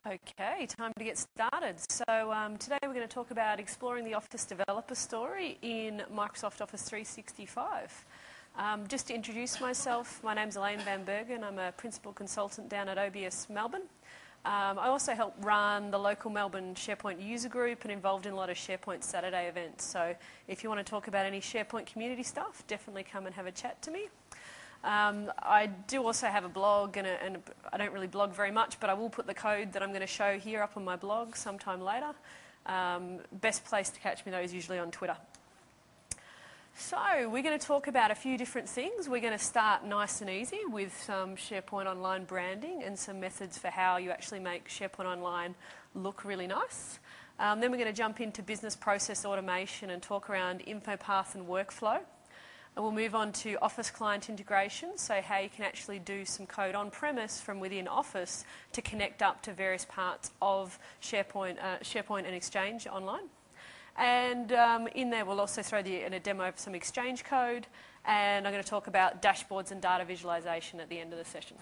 Okay, time to get started. So today we're going to talk about exploring the Office developer story in Microsoft Office 365. Just to introduce myself, my name's Elaine Van Bergen. I'm a principal consultant down at OBS Melbourne. I also help run the local Melbourne SharePoint user group and involved in a lot of SharePoint Saturday events. So if you want to talk about any SharePoint community stuff, definitely come and have a chat to me. I do also have a blog, and I don't really blog very much, but I will put the code that I'm going to show here up on my blog sometime later. Best place to catch me, though, is usually on Twitter. So we're going to talk about a few different things. We're going to start nice and easy with some SharePoint Online branding and some methods for how you actually make SharePoint Online look really nice. Then we're going to jump into business process automation and talk around InfoPath and workflow. And we'll move on to Office client integration, so how you can actually do some code on-premise from within Office to connect up to various parts of SharePoint and Exchange Online. And in there we'll also throw in a demo of some Exchange code, and I'm going to talk about dashboards and data visualization at the end of the session.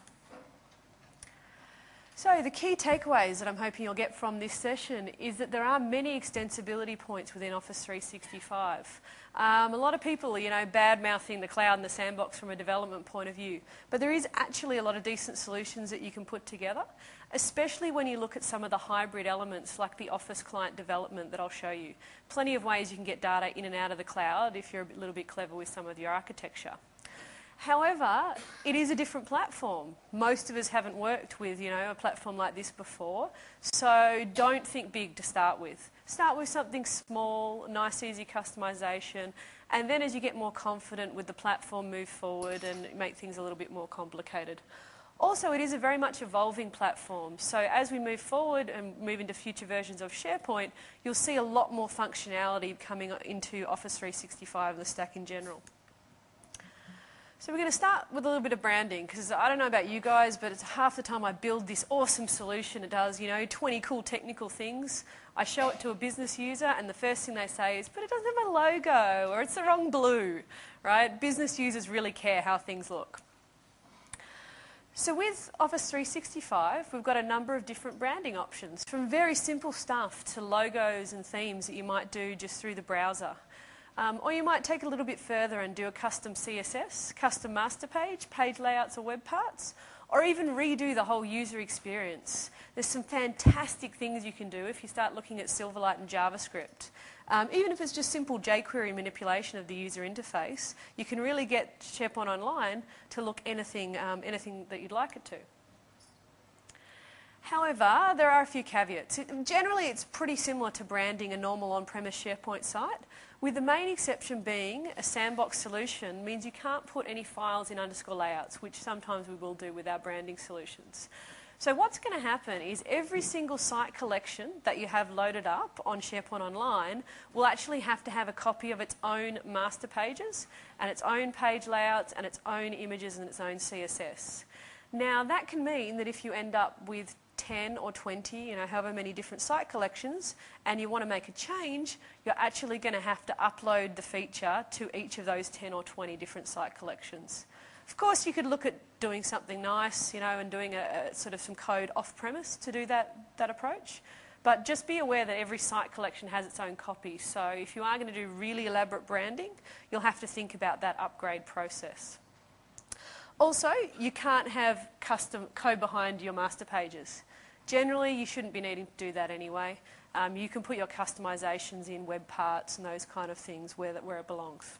So the key takeaways that I'm hoping you'll get from this session is that there are many extensibility points within Office 365. A lot of people, bad-mouthing the cloud and the sandbox from a development point of view, but there is actually a lot of decent solutions that you can put together, especially when you look at some of the hybrid elements like the Office client development that I'll show you. Plenty of ways you can get data in and out of the cloud if you're a little bit clever with some of your architecture. However, it is a different platform. Most of us haven't worked with, a platform like this before, so don't think big to start with. Start with something small, nice, easy customization, and then as you get more confident with the platform, move forward and make things a little bit more complicated. Also, it is a very much evolving platform, so as we move forward and move into future versions of SharePoint, you'll see a lot more functionality coming into Office 365 and the stack in general. So we're going to start with a little bit of branding, because I don't know about you guys, but it's half the time I build this awesome solution. It does, 20 cool technical things. I show it to a business user, and the first thing they say is, but it doesn't have a logo, or it's the wrong blue, right? Business users really care how things look. So with Office 365, we've got a number of different branding options, from very simple stuff to logos and themes that you might do just through the browser. Or you might take it a little bit further and do a custom CSS, custom master page, page layouts or web parts, or even redo the whole user experience. There's some fantastic things you can do if you start looking at Silverlight and JavaScript. Even if it's just simple jQuery manipulation of the user interface, you can really get SharePoint Online to look anything that you'd like it to. However, there are a few caveats. Generally, it's pretty similar to branding a normal on-premise SharePoint site, with the main exception being a sandbox solution means you can't put any files in underscore layouts, which sometimes we will do with our branding solutions. So what's going to happen is every single site collection that you have loaded up on SharePoint Online will actually have to have a copy of its own master pages and its own page layouts and its own images and its own CSS. Now, that can mean that if you end up with 10 or 20, however many different site collections, and you want to make a change, you're actually going to have to upload the feature to each of those 10 or 20 different site collections. Of course, you could look at doing something nice, and doing a sort of some code off-premise to do that approach. But just be aware that every site collection has its own copy. So if you are going to do really elaborate branding, you'll have to think about that upgrade process. Also, you can't have custom code behind your master pages. Generally, you shouldn't be needing to do that anyway. You can put your customizations in web parts and those kind of things where it belongs.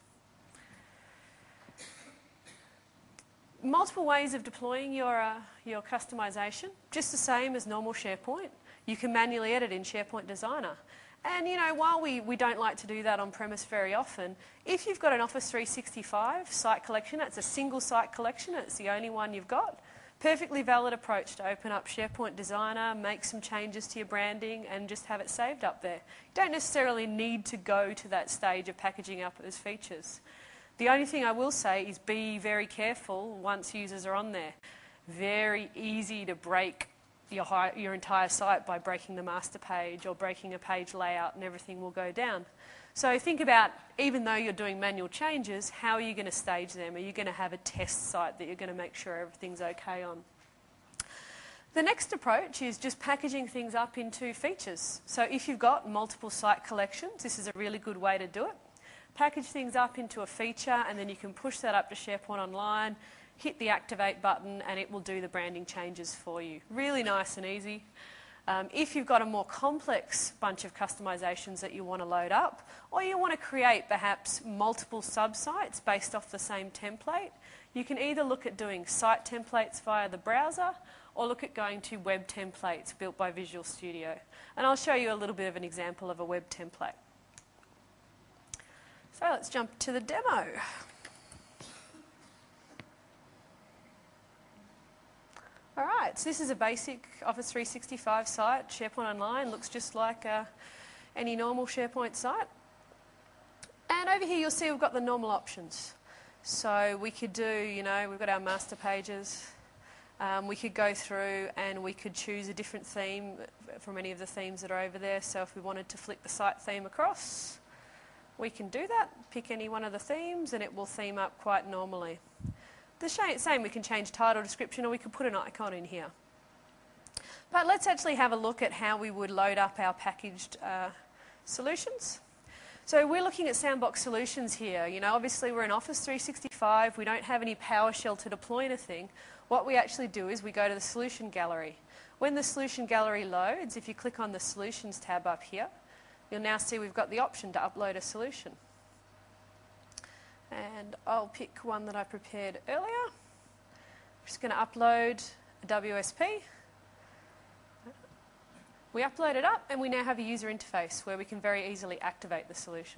Multiple ways of deploying your customization, just the same as normal SharePoint. You can manually edit in SharePoint Designer. And, while we don't like to do that on-premise very often, if you've got an Office 365 site collection, that's a single site collection, it's the only one you've got, perfectly valid approach to open up SharePoint Designer, make some changes to your branding, and just have it saved up there. You don't necessarily need to go to that stage of packaging up as features. The only thing I will say is be very careful once users are on there. Very easy to break your entire site by breaking the master page or breaking a page layout, and everything will go down. So think about, even though you're doing manual changes, how are you going to stage them? Are you going to have a test site that you're going to make sure everything's okay on? The next approach is just packaging things up into features. So if you've got multiple site collections, this is a really good way to do it. Package things up into a feature and then you can push that up to SharePoint Online, hit the activate button and it will do the branding changes for you. Really nice and easy. If you've got a more complex bunch of customisations that you want to load up, or you want to create perhaps multiple sub-sites based off the same template, you can either look at doing site templates via the browser or look at going to web templates built by Visual Studio. And I'll show you a little bit of an example of a web template. So let's jump to the demo. All right, so this is a basic Office 365 site. SharePoint Online looks just like any normal SharePoint site. And over here you'll see we've got the normal options. So we could do, we've got our master pages. We could go through and we could choose a different theme from any of the themes that are over there. So if we wanted to flick the site theme across, we can do that. Pick any one of the themes and it will theme up quite normally. The same, we can change title, description, or we could put an icon in here. But let's actually have a look at how we would load up our packaged solutions. So we're looking at Sandbox Solutions here. Obviously we're in Office 365. We don't have any PowerShell to deploy anything. What we actually do is we go to the Solution Gallery. When the Solution Gallery loads, if you click on the Solutions tab up here, you'll now see we've got the option to upload a solution. And I'll pick one that I prepared earlier. I'm just going to upload a WSP. We upload it up and we now have a user interface where we can very easily activate the solution.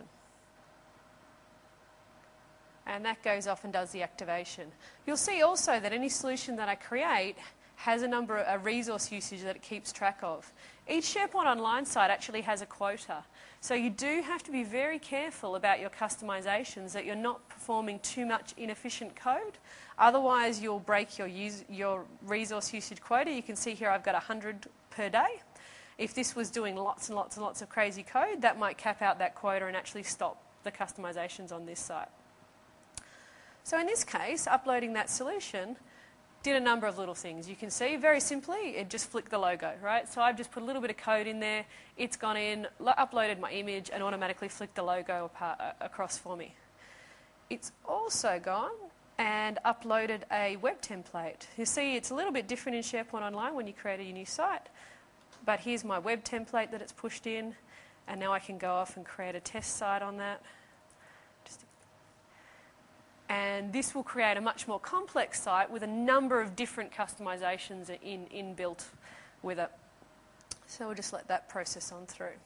And that goes off and does the activation. You'll see also that any solution that I create has a resource usage that it keeps track of. Each SharePoint Online site actually has a quota. So you do have to be very careful about your customizations, that you're not performing too much inefficient code. Otherwise, you'll break your resource usage quota. You can see here I've got 100 per day. If this was doing lots and lots and lots of crazy code, that might cap out that quota and actually stop the customizations on this site. So in this case, uploading that solution did a number of little things. You can see very simply it just flicked the logo, right? So I've just put a little bit of code in there, it's gone in, uploaded my image and automatically flicked the logo across for me. It's also gone and uploaded a web template. You see it's a little bit different in SharePoint Online when you create a new site, but here's my web template that it's pushed in and now I can go off and create a test site on that. And this will create a much more complex site with a number of different customizations inbuilt with it. So we'll just let that process on through.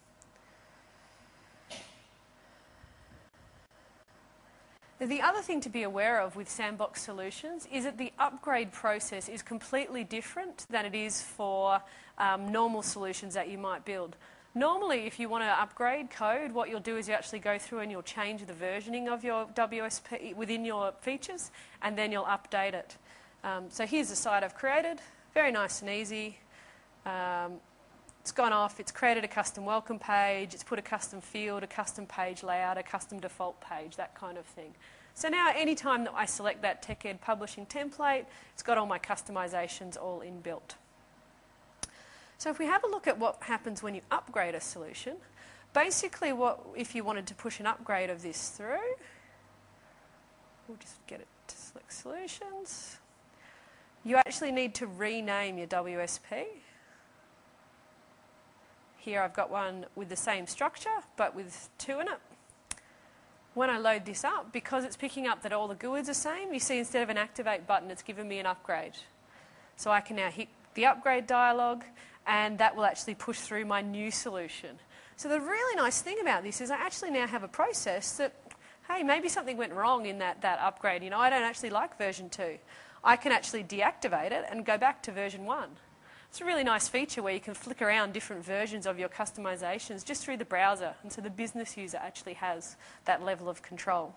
Now, the other thing to be aware of with Sandbox Solutions is that the upgrade process is completely different than it is for normal solutions that you might build. Normally, if you want to upgrade code, what you'll do is you actually go through and you'll change the versioning of your WSP within your features, and then you'll update it. So here's the site I've created. Very nice and easy. It's gone off. It's created a custom welcome page. It's put a custom field, a custom page layout, a custom default page, that kind of thing. So now any time that I select that TechEd publishing template, it's got all my customizations all inbuilt. So if we have a look at what happens when you upgrade a solution, basically if you wanted to push an upgrade of this through, we'll just get it to select solutions. You actually need to rename your WSP. Here I've got one with the same structure, but with 2 in it. When I load this up, because it's picking up that all the GUIDs are the same, you see instead of an activate button, it's given me an upgrade. So I can now hit the upgrade dialog, and that will actually push through my new solution. So the really nice thing about this is I actually now have a process that, hey, maybe something went wrong in that upgrade. I don't actually like version 2. I can actually deactivate it and go back to version 1. It's a really nice feature where you can flick around different versions of your customizations just through the browser, and so the business user actually has that level of control.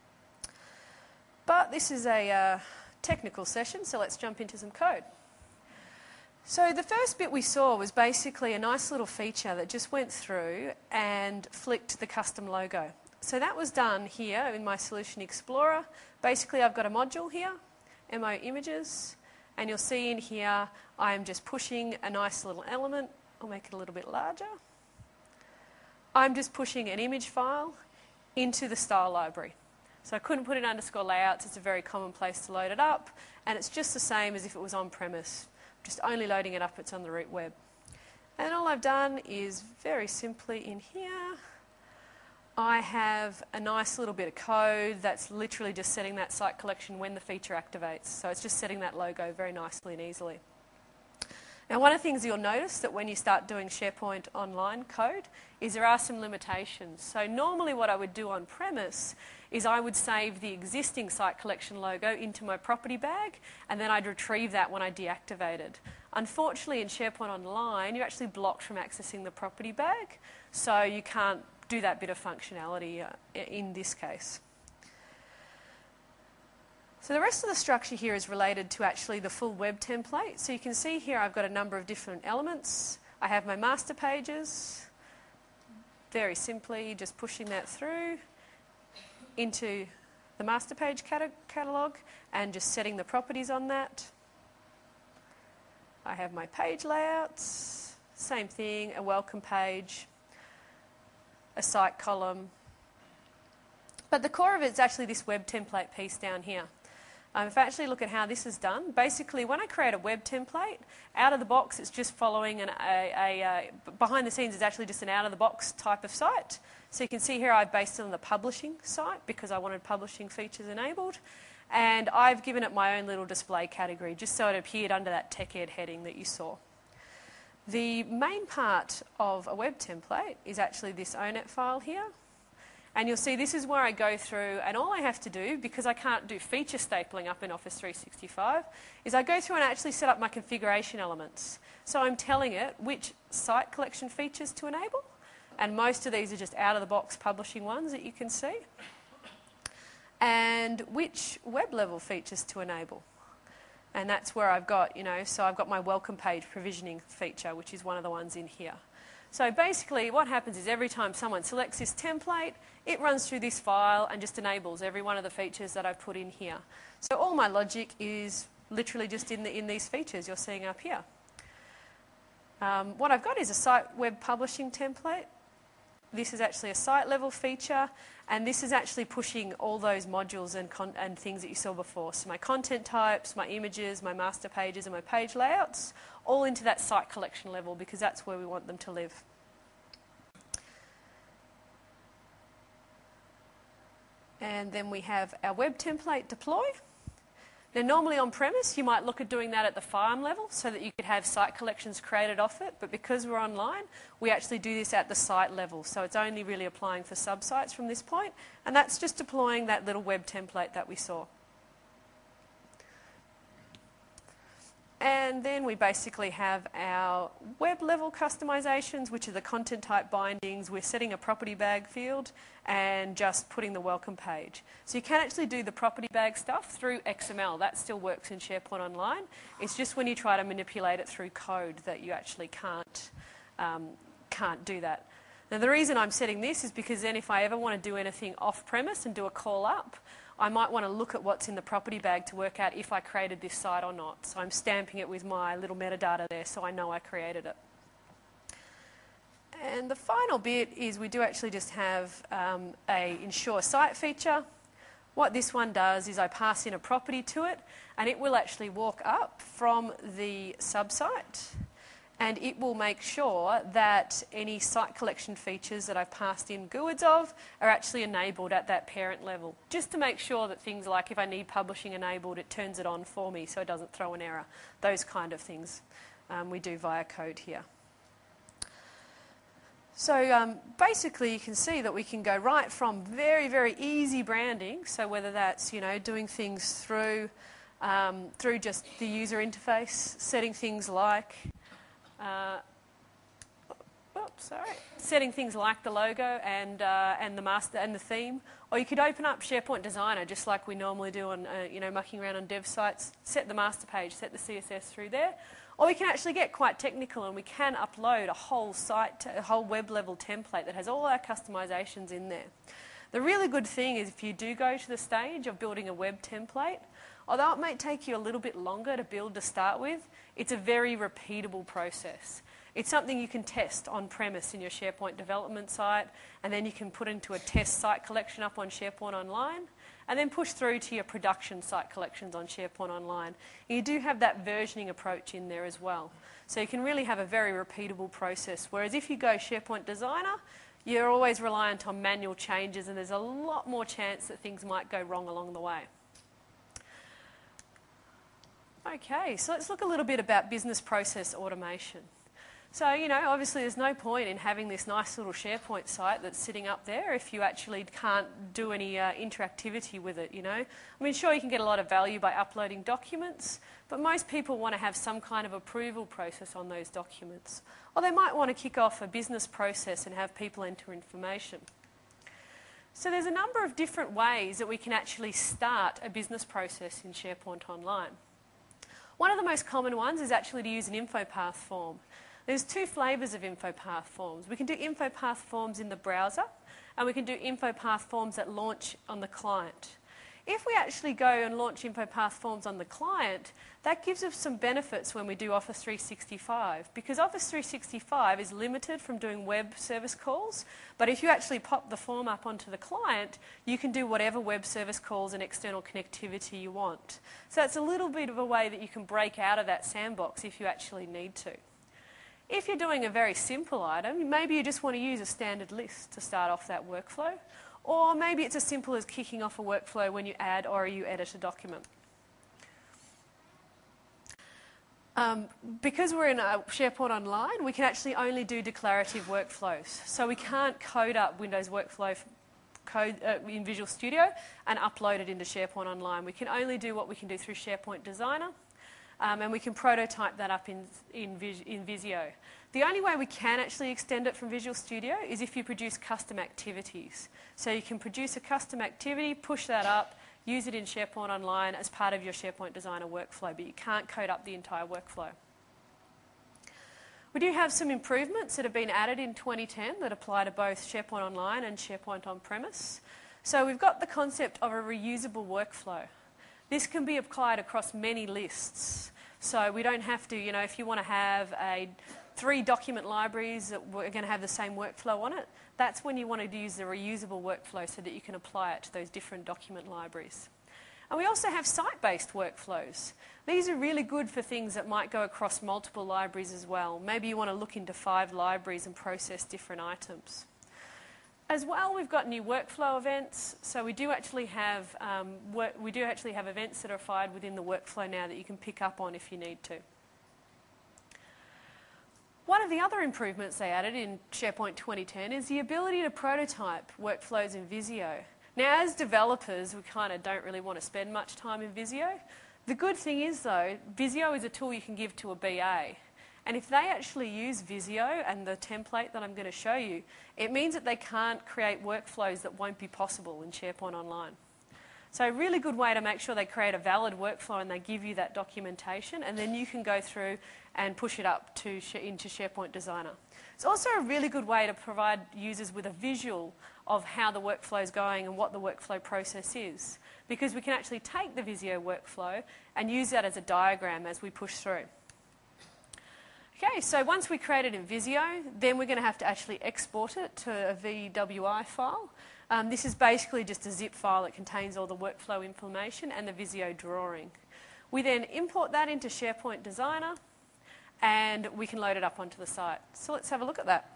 But this is a technical session, so let's jump into some code. So the first bit we saw was basically a nice little feature that just went through and flicked the custom logo. So that was done here in my Solution Explorer. Basically I've got a module here, MO Images, And you'll see in here, I am just pushing a nice little element. I'll make it a little bit larger. I'm just pushing an image file into the style library. So I couldn't put in underscore layouts. It's a very common place to load it up. And it's just the same as if it was on-premise. Just only loading it up, it's on the root web. And all I've done is very simply in here, I have a nice little bit of code that's literally just setting that site collection when the feature activates. So it's just setting that logo very nicely and easily. Now, one of the things you'll notice that when you start doing SharePoint Online code is there are some limitations. So normally what I would do on premise is I would save the existing site collection logo into my property bag, and then I'd retrieve that when I deactivated. Unfortunately, in SharePoint Online, you're actually blocked from accessing the property bag, so you can't do that bit of functionality in this case. So the rest of the structure here is related to actually the full web template. So you can see here I've got a number of different elements. I have my master pages. Very simply just pushing that through into the master page catalogue and just setting the properties on that. I have my page layouts, same thing, a welcome page, a site column. But the core of it is actually this web template piece down here. If I actually look at how this is done, basically when I create a web template, out of the box it's just following behind the scenes it's actually just an out of the box type of site. So you can see here I've based it on the publishing site because I wanted publishing features enabled, and I've given it my own little display category just so it appeared under that TechEd heading that you saw. The main part of a web template is actually this ONET file here. And you'll see this is where I go through, and all I have to do, because I can't do feature stapling up in Office 365, is I go through and actually set up my configuration elements. So I'm telling it which site collection features to enable, and most of these are just out-of-the-box publishing ones that you can see, and which web level features to enable. And that's where I've got, so I've got my welcome page provisioning feature, which is one of the ones in here. So basically what happens is every time someone selects this template, it runs through this file and just enables every one of the features that I've put in here. So all my logic is literally just in these features you're seeing up here. What I've got is a site web publishing template. This is actually a site level feature, and this is actually pushing all those modules and things that you saw before. So my content types, my images, my master pages and my page layouts, all into that site collection level because that's where we want them to live. And then we have our web template deploy. Now normally on premise you might look at doing that at the farm level so that you could have site collections created off it, but because we're online we actually do this at the site level, so it's only really applying for sub-sites from this point, and that's just deploying that little web template that we saw. And then we basically have our web level customizations, which are the content type bindings. We're setting a property bag field and just putting the welcome page. So you can actually do the property bag stuff through XML. That still works in SharePoint Online. It's just when you try to manipulate it through code that you actually can't do that. Now the reason I'm setting this is because then if I ever want to do anything off premise and do a call up, I might want to look at what's in the property bag to work out if I created this site or not. So I'm stamping it with my little metadata there so I know I created it. And the final bit is we do actually just have a ensure site feature. What this one does is I pass in a property to it, and it will actually walk up from the sub-site, and it will make sure that any site collection features that I've passed in GUIDs of are actually enabled at that parent level, just to make sure that things like if I need publishing enabled, it turns it on for me so it doesn't throw an error. Those kind of things we do via code here. So basically you can see that we can go right from very, very easy branding, so whether that's doing things through just the user interface, setting things like setting things like the logo and the master and the theme, or you could open up SharePoint Designer just like we normally do on mucking around on dev sites, set the master page, set the CSS through there, or we can actually get quite technical and we can upload a whole site, a whole web level template that has all our customizations in there. The really good thing is if you do go to the stage of building a web template, Although it may take you a little bit longer to build to start with, it's a very repeatable process. It's something you can test on-premise in your SharePoint development site, and then you can put into a test site collection up on SharePoint Online, and then push through to your production site collections on SharePoint Online. And you do have that versioning approach in there as well. So you can really have a very repeatable process, whereas if you go SharePoint Designer, you're always reliant on manual changes, and there's a lot more chance that things might go wrong along the way. Okay, so let's look a little bit about business process automation. So, obviously there's no point in having this nice little SharePoint site that's sitting up there if you actually can't do any interactivity with it, I mean, sure, you can get a lot of value by uploading documents, but most people want to have some kind of approval process on those documents. Or they might want to kick off a business process and have people enter information. So there's a number of different ways that we can actually start a business process in SharePoint Online. One of the most common ones is actually to use an InfoPath form. There's two flavours of InfoPath forms. We can do InfoPath forms in the browser, and we can do InfoPath forms that launch on the client. If we actually go and launch InfoPath forms on the client, that gives us some benefits when we do Office 365, because Office 365 is limited from doing web service calls, but if you actually pop the form up onto the client, you can do whatever web service calls and external connectivity you want. So it's a little bit of a way that you can break out of that sandbox if you actually need to. If you're doing a very simple item, maybe you just want to use a standard list to start off that workflow, or maybe it's as simple as kicking off a workflow when you add or you edit a document. Because we're in SharePoint Online, we can actually only do declarative workflows. So we can't code up Windows Workflow code in Visual Studio and upload it into SharePoint Online. We can only do what we can do through SharePoint Designer. And we can prototype that up in Visio. The only way we can actually extend it from Visual Studio is if you produce custom activities. So you can produce a custom activity, push that up, use it in SharePoint Online as part of your SharePoint Designer workflow, but you can't code up the entire workflow. We do have some improvements that have been added in 2010 that apply to both SharePoint Online and SharePoint On-Premise. So we've got the concept of a reusable workflow. This can be applied across many lists. So we don't have to, if you want to have 3 document libraries that are going to have the same workflow on it, that's when you want to use the reusable workflow so that you can apply it to those different document libraries. And we also have site-based workflows. These are really good for things that might go across multiple libraries as well. Maybe you want to look into 5 libraries and process different items. As well, we've got new workflow events. So we do actually have events that are fired within the workflow now that you can pick up on if you need to. One of the other improvements they added in SharePoint 2010 is the ability to prototype workflows in Visio. Now, as developers, we kind of don't really want to spend much time in Visio. The good thing is, though, Visio is a tool you can give to a BA. And if they actually use Visio and the template that I'm going to show you, it means that they can't create workflows that won't be possible in SharePoint Online. So a really good way to make sure they create a valid workflow and they give you that documentation, and then you can go through and push it up into SharePoint Designer. It's also a really good way to provide users with a visual of how the workflow is going and what the workflow process is, because we can actually take the Visio workflow and use that as a diagram as we push through. Okay, so once we create it in Visio, then we're going to have to actually export it to a VWI file. This is basically just a zip file that contains all the workflow information and the Visio drawing. We then import that into SharePoint Designer, and we can load it up onto the site. So let's have a look at that.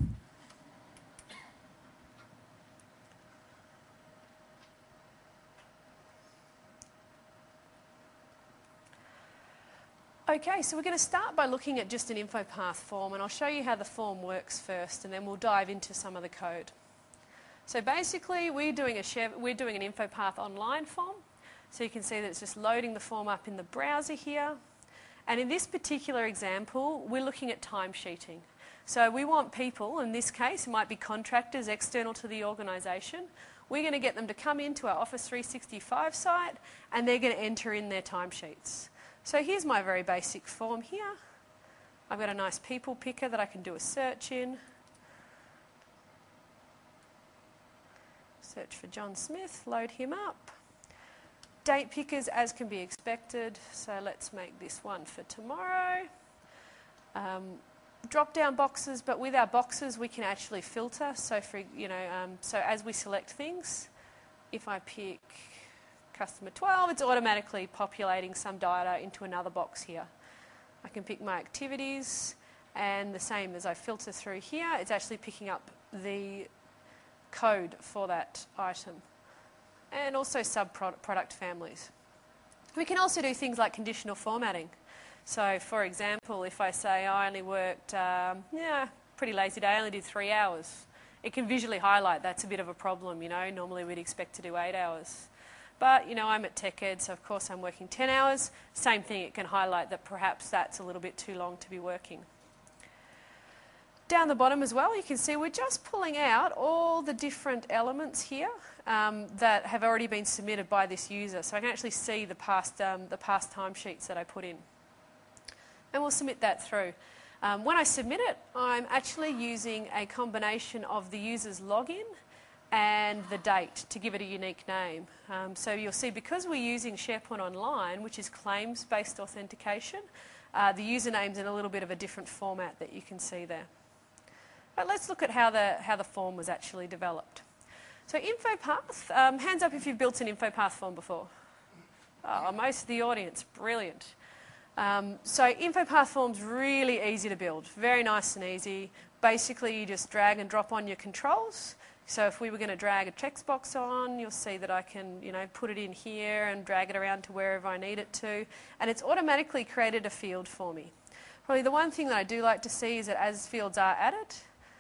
Okay, so we're going to start by looking at just an InfoPath form, and I'll show you how the form works first, and then we'll dive into some of the code. So basically, we're doing an InfoPath Online form. So you can see that it's just loading the form up in the browser here. And in this particular example, we're looking at timesheeting. So we want people, in this case, it might be contractors external to the organisation. We're going to get them to come into our Office 365 site, and they're going to enter in their timesheets. So here's my very basic form here. I've got a nice people picker that I can do a search in. Search for John Smith, load him up. Date pickers, as can be expected. So let's make this one for tomorrow. Drop-down boxes, but with our boxes we can actually filter. So so as we select things, if I pick customer 12, it's automatically populating some data into another box here. I can pick my activities, and the same as I filter through here, it's actually picking up the code for that item, and also sub-product families. We can also do things like conditional formatting. So, for example, if I say I only worked, pretty lazy day, I only did 3 hours, it can visually highlight that's a bit of a problem, normally we'd expect to do 8 hours. But, I'm at TechEd, so of course I'm working 10 hours. Same thing, it can highlight that perhaps that's a little bit too long to be working. Down the bottom as well, you can see we're just pulling out all the different elements here that have already been submitted by this user. So I can actually see the past timesheets that I put in. And we'll submit that through. When I submit it, I'm actually using a combination of the user's login and the date to give it a unique name. So you'll see, because we're using SharePoint Online, which is claims-based authentication, the username's in a little bit of a different format that you can see there. But let's look at how the form was actually developed. So InfoPath, hands up if you've built an InfoPath form before. Oh, most of the audience, brilliant. So InfoPath form's really easy to build, very nice and easy. Basically, you just drag and drop on your controls. So if we were going to drag a text box on, you'll see that I can, put it in here and drag it around to wherever I need it to. And it's automatically created a field for me. Probably the one thing that I do like to see is that as fields are added,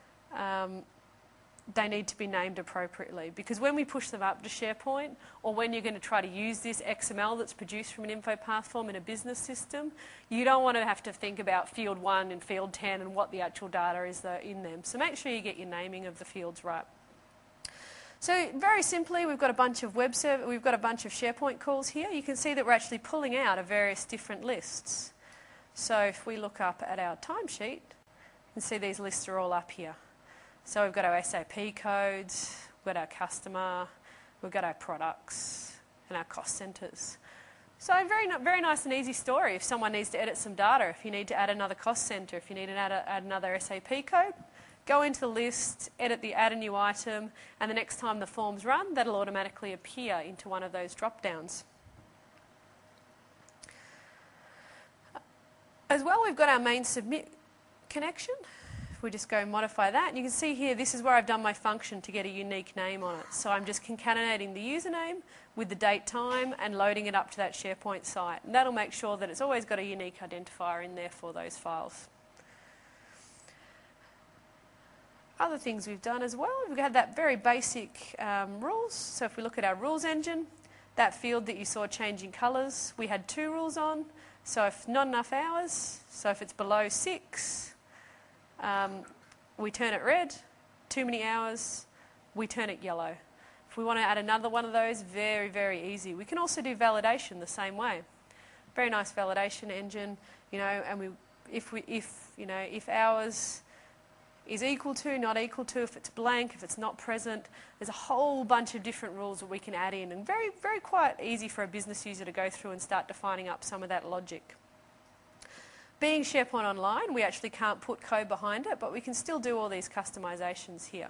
they need to be named appropriately, because when we push them up to SharePoint, or when you're going to try to use this XML that's produced from an InfoPath form in a business system, you don't want to have to think about field 1 and field 10 and what the actual data is in them. So make sure you get your naming of the fields right. So very simply, we've got a bunch of SharePoint calls here. You can see that we're actually pulling out of various different lists. So if we look up at our timesheet, you can see these lists are all up here. So we've got our SAP codes, we've got our customer, we've got our products, and our cost centres. So very nice and easy story. If someone needs to edit some data, if you need to add another cost centre, if you need to add another SAP code, go into the list, edit the add a new item, and the next time the form's run, that'll automatically appear into one of those drop-downs. As well, we've got our main submit connection. We just go modify that, and you can see here, this is where I've done my function to get a unique name on it. So I'm just concatenating the username with the date, time, and loading it up to that SharePoint site. And that'll make sure that it's always got a unique identifier in there for those files. Other things we've done as well, we've had that very basic rules. So if we look at our rules engine, that field that you saw changing colours, we had 2 rules on. So if not enough hours, so if it's below 6, we turn it red. Too many hours, we turn it yellow. If we want to add another one of those, very, very easy. We can also do validation the same way. Very nice validation engine, and if hours is equal to, not equal to, if it's blank, if it's not present, there's a whole bunch of different rules that we can add in, and very, very quite easy for a business user to go through and start defining up some of that logic. Being SharePoint Online, we actually can't put code behind it, but we can still do all these customizations here.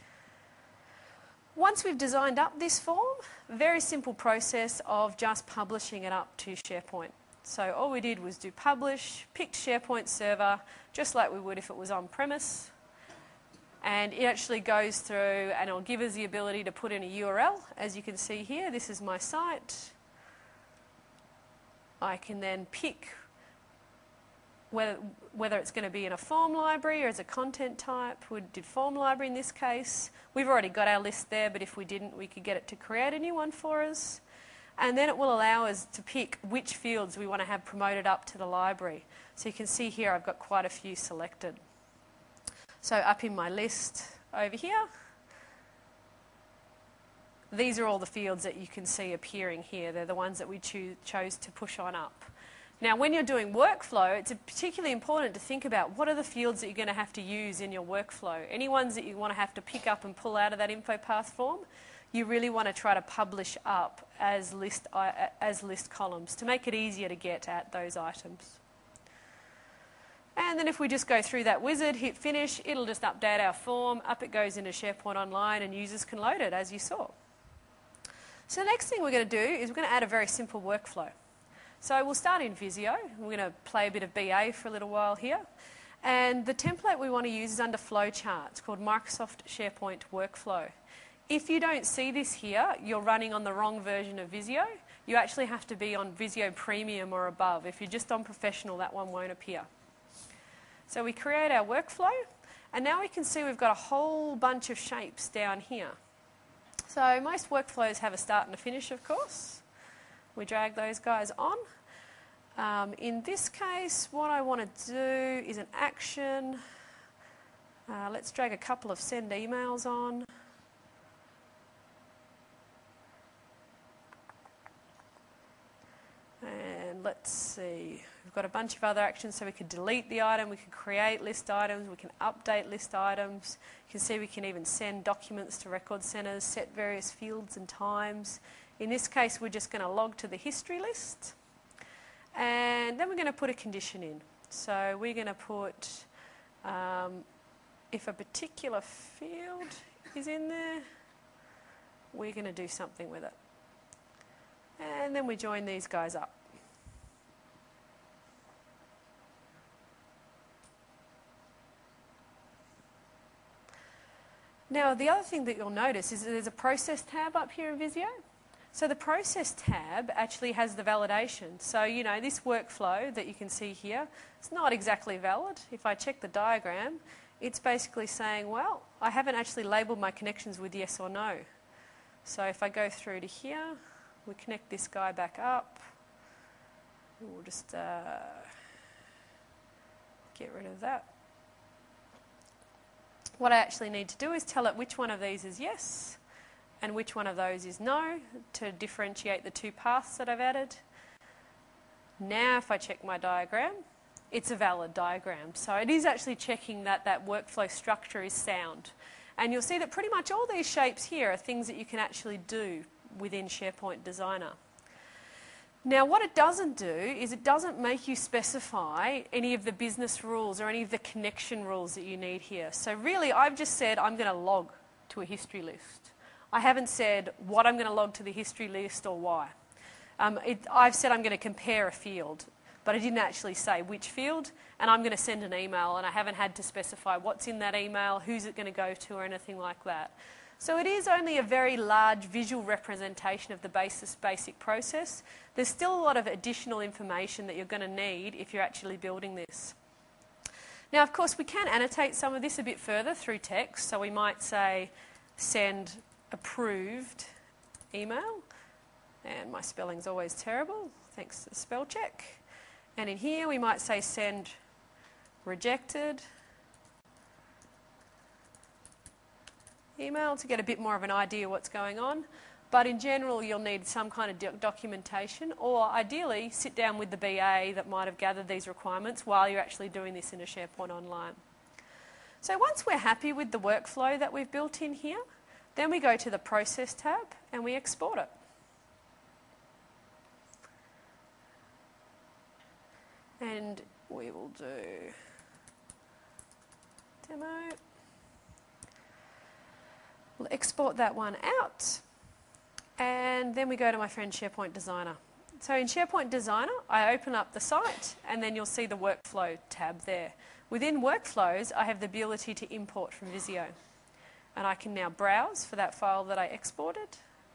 Once we've designed up this form, very simple process of just publishing it up to SharePoint. So all we did was do publish, picked SharePoint server, just like we would if it was on-premise, and it actually goes through and it'll give us the ability to put in a URL. As you can see here, this is my site. I can then pick whether it's going to be in a form library or as a content type. We did form library in this case. We've already got our list there, but if we didn't, we could get it to create a new one for us. And then it will allow us to pick which fields we want to have promoted up to the library. So you can see here I've got quite a few selected. So up in my list over here, these are all the fields that you can see appearing here. They're the ones that we chose to push on up. Now, when you're doing workflow, it's particularly important to think about what are the fields that you're going to have to use in your workflow. Any ones that you want to have to pick up and pull out of that InfoPath form, you really want to try to publish up as list columns to make it easier to get at those items. And then if we just go through that wizard, hit finish, it'll just update our form, up it goes into SharePoint Online and users can load it as you saw. So the next thing we're going to do is we're going to add a very simple workflow. So we'll start in Visio. We're going to play a bit of BA for a little while here. And the template we want to use is under Flowchart. It's called Microsoft SharePoint Workflow. If you don't see this here, you're running on the wrong version of Visio. You actually have to be on Visio Premium or above. If you're just on Professional, that one won't appear. So we create our workflow, and now we can see we've got a whole bunch of shapes down here. So most workflows have a start and a finish, of course. We drag those guys on. In this case, what I want to do is an action. Let's drag a couple of send emails on. And let's see, we've got a bunch of other actions, so we could delete the item, we could create list items, we can update list items. You can see we can even send documents to record centres, set various fields and times. In this case, we're just going to log to the history list. And then we're going to put a condition in. So we're going to put, if a particular field is in there, we're going to do something with it. And then we join these guys up. Now, the other thing that you'll notice is that there's a process tab up here in Visio. So the process tab actually has the validation. So, you know, this workflow that you can see here, it's not exactly valid. If I check the diagram, it's basically saying, well, I haven't actually labelled my connections with yes or no. So if I go through to here, we connect this guy back up. We'll just get rid of that. What I actually need to do is tell it which one of these is yes and which one of those is no to differentiate the two paths that I've added. Now if I check my diagram, it's a valid diagram. So it is actually checking that that workflow structure is sound. And you'll see that pretty much all these shapes here are things that you can actually do within SharePoint Designer. Now what it doesn't do is it doesn't make you specify any of the business rules or any of the connection rules that you need here. So really I've just said I'm going to log to a history list. I haven't said what I'm going to log to the history list or why. I've said I'm going to compare a field, but I didn't actually say which field, and I'm going to send an email, and I haven't had to specify what's in that email, who's it going to go to, or anything like that. So it is only a very large visual representation of the basic process. There's still a lot of additional information that you're going to need if you're actually building this. Now, of course, we can annotate some of this a bit further through text. So we might say, send approved email. And my spelling's always terrible, thanks to spell check. And in here, we might say, send rejected email to get a bit more of an idea what's going on. But in general, you'll need some kind of documentation, or ideally sit down with the BA that might have gathered these requirements while you're actually doing this in a SharePoint Online. So once we're happy with the workflow that we've built in here, then we go to the Process tab and we export it. And we will do demo. We'll export that one out, and then we go to my friend SharePoint Designer. So in SharePoint Designer, I open up the site, and then you'll see the Workflow tab there. Within Workflows, I have the ability to import from Visio, and I can now browse for that file that I exported.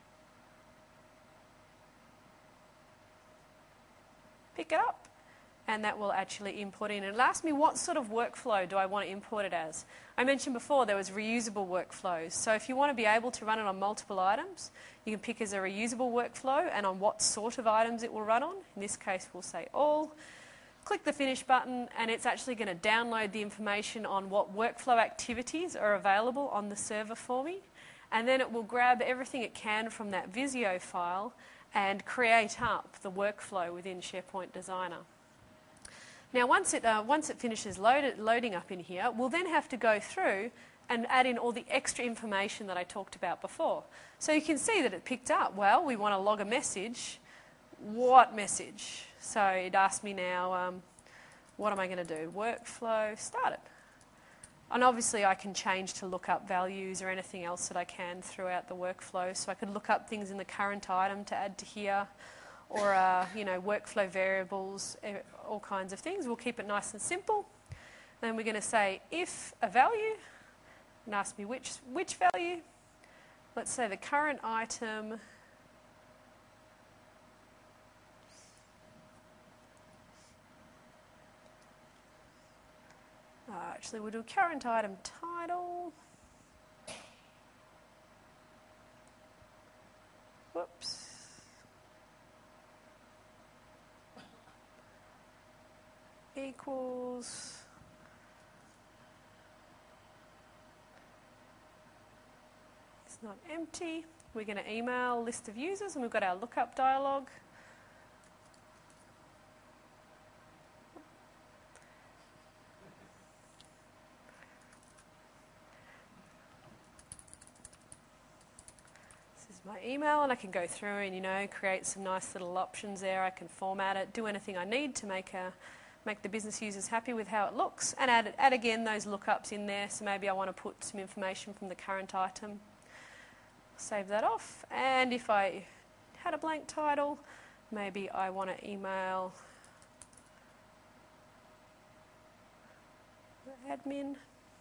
Pick it up, and that will actually import in. And it'll ask me what sort of workflow do I want to import it as. I mentioned before there was reusable workflows. So if you want to be able to run it on multiple items, you can pick as a reusable workflow and on what sort of items it will run on. In this case, we'll say all. Click the Finish button, and it's actually going to download the information on what workflow activities are available on the server for me. And then it will grab everything it can from that Visio file and create up the workflow within SharePoint Designer. Now, once it finishes loading up in here, we'll then have to go through and add in all the extra information that I talked about before. So you can see that it picked up. Well, we want to log a message. What message? So it asked me now, what am I going to do? Workflow started. And obviously I can change to look up values or anything else that I can throughout the workflow. So I could look up things in the current item to add to here, or workflow variables, all kinds of things. We'll keep it nice and simple. Then we're going to say if a value, and ask me which value. Let's say the current item actually we'll do current item title. Whoops. Equals it's not empty. We're going to email list of users, and we've got our lookup dialog. This is my email, and I can go through and create some nice little options there. I can format it, do anything I need to make the business users happy with how it looks, and add again those lookups in there. So maybe I want to put some information from the current item. Save that off, and if I had a blank title, maybe I want to email the admin.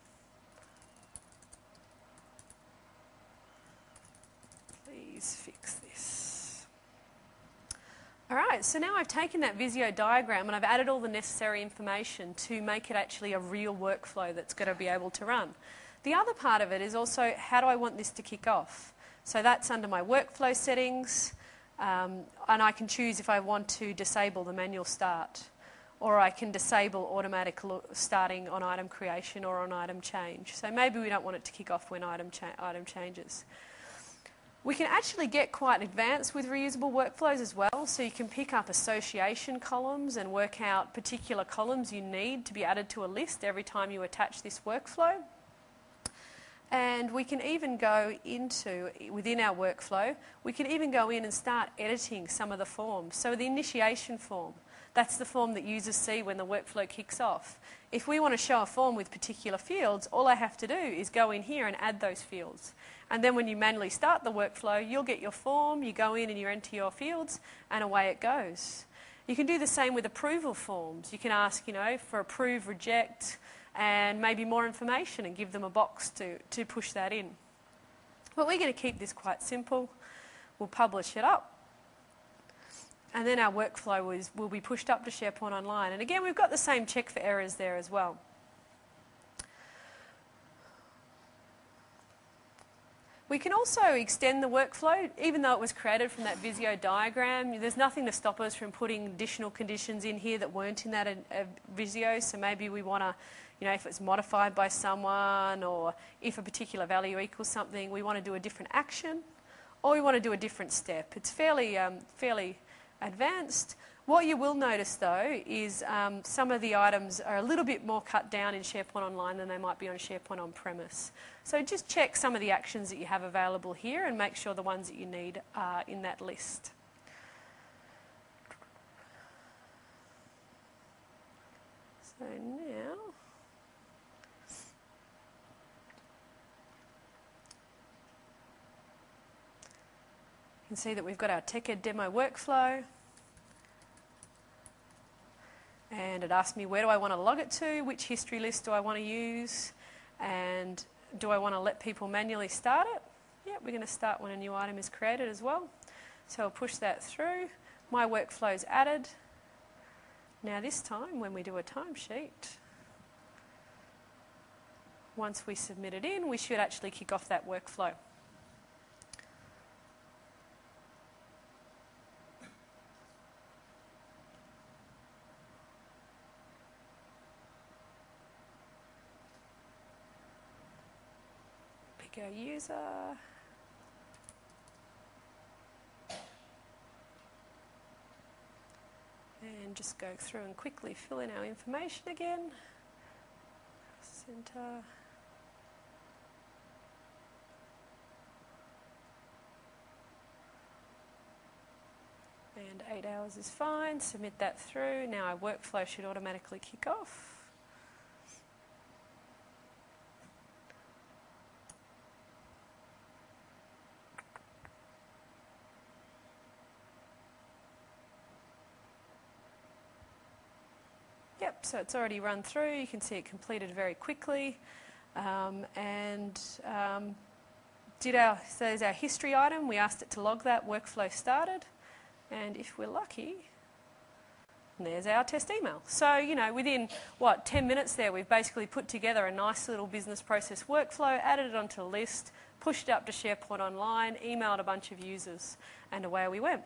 Please fix this. All right, so now I've taken that Visio diagram and I've added all the necessary information to make it actually a real workflow that's going to be able to run. The other part of it is also, how do I want this to kick off? So that's under my workflow settings, and I can choose if I want to disable the manual start, or I can disable automatic starting on item creation or on item change. So maybe we don't want it to kick off when item changes. We can actually get quite advanced with reusable workflows as well, so you can pick up association columns and work out particular columns you need to be added to a list every time you attach this workflow. And we can even go within our workflow, we can even go in and start editing some of the forms. So the initiation form, that's the form that users see when the workflow kicks off. If we want to show a form with particular fields, all I have to do is go in here and add those fields. And then when you manually start the workflow, you'll get your form, you go in and you enter your fields, and away it goes. You can do the same with approval forms. You can ask, for approve, reject, and maybe more information, and give them a box to push that in. But we're going to keep this quite simple. We'll publish it up, and then our workflow will be pushed up to SharePoint Online. And again, we've got the same check for errors there as well. We can also extend the workflow, even though it was created from that Visio diagram. There's nothing to stop us from putting additional conditions in here that weren't in that Visio. So maybe we want to, if it's modified by someone, or if a particular value equals something, we want to do a different action, or we want to do a different step. It's fairly advanced. What you will notice, though, is some of the items are a little bit more cut down in SharePoint Online than they might be on SharePoint On-Premise. So just check some of the actions that you have available here and make sure the ones that you need are in that list. So now, you can see that we've got our TechEd demo workflow. And it asks me, where do I want to log it to, which history list do I want to use, and do I want to let people manually start it? Yeah, we're going to start when a new item is created as well. So I'll push that through. My workflow's added. Now this time, when we do a timesheet, once we submit it in, we should actually kick off that workflow. Go user, and just go through and quickly fill in our information again. Center. And 8 hours is fine. Submit that through. Now our workflow should automatically kick off. Yep, so it's already run through. You can see it completed very quickly. So there's our history item. We asked it to log that. Workflow started. And if we're lucky, there's our test email. So, you know, within, 10 minutes there, we've basically put together a nice little business process workflow, added it onto a list, pushed it up to SharePoint Online, emailed a bunch of users, and away we went.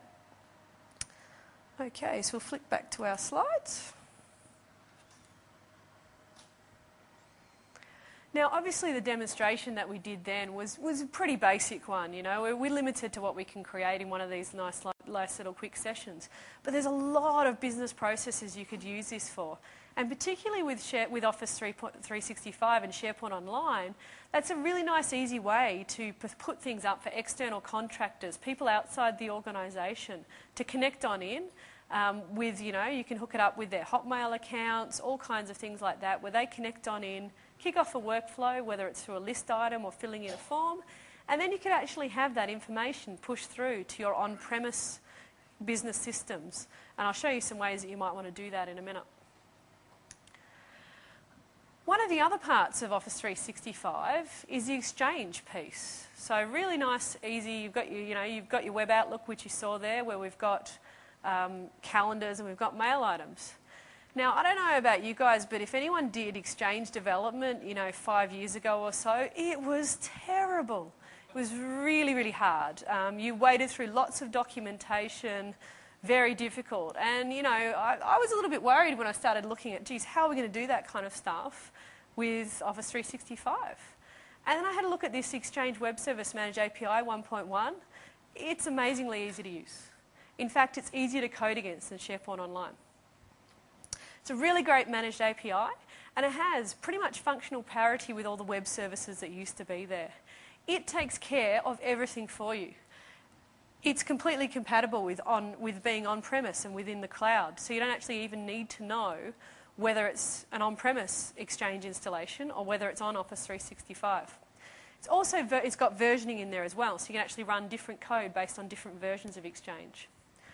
Okay, so we'll flick back to our slides. Now, obviously, the demonstration that we did then was a pretty basic one. You know, we're limited to what we can create in one of these nice little quick sessions. But there's a lot of business processes you could use this for. And particularly with Office 365 and SharePoint Online, that's a really nice, easy way to put things up for external contractors, people outside the organisation, to connect on in with, you know, you can hook it up with their Hotmail accounts, all kinds of things like that, where they connect on in, kick off a workflow, whether it's through a list item or filling in a form, and then you can actually have that information pushed through to your on-premise business systems. And I'll show you some ways that you might want to do that in a minute. One of the other parts of Office 365 is the Exchange piece. So really nice, easy. You've got your Web Outlook, which you saw there, where we've got calendars and we've got mail items. Now, I don't know about you guys, but if anyone did Exchange development, 5 years ago or so, it was terrible. It was really, really hard. You waded through lots of documentation, very difficult. And, I was a little bit worried when I started looking at, geez, how are we going to do that kind of stuff with Office 365? And then I had a look at this Exchange Web Service Managed API 1.1. It's amazingly easy to use. In fact, it's easier to code against than SharePoint Online. It's a really great managed API, and it has pretty much functional parity with all the web services that used to be there. It takes care of everything for you. It's completely compatible with being on-premise and within the cloud, so you don't actually even need to know whether it's an on-premise Exchange installation or whether it's on Office 365. It's got versioning in there as well, so you can actually run different code based on different versions of Exchange.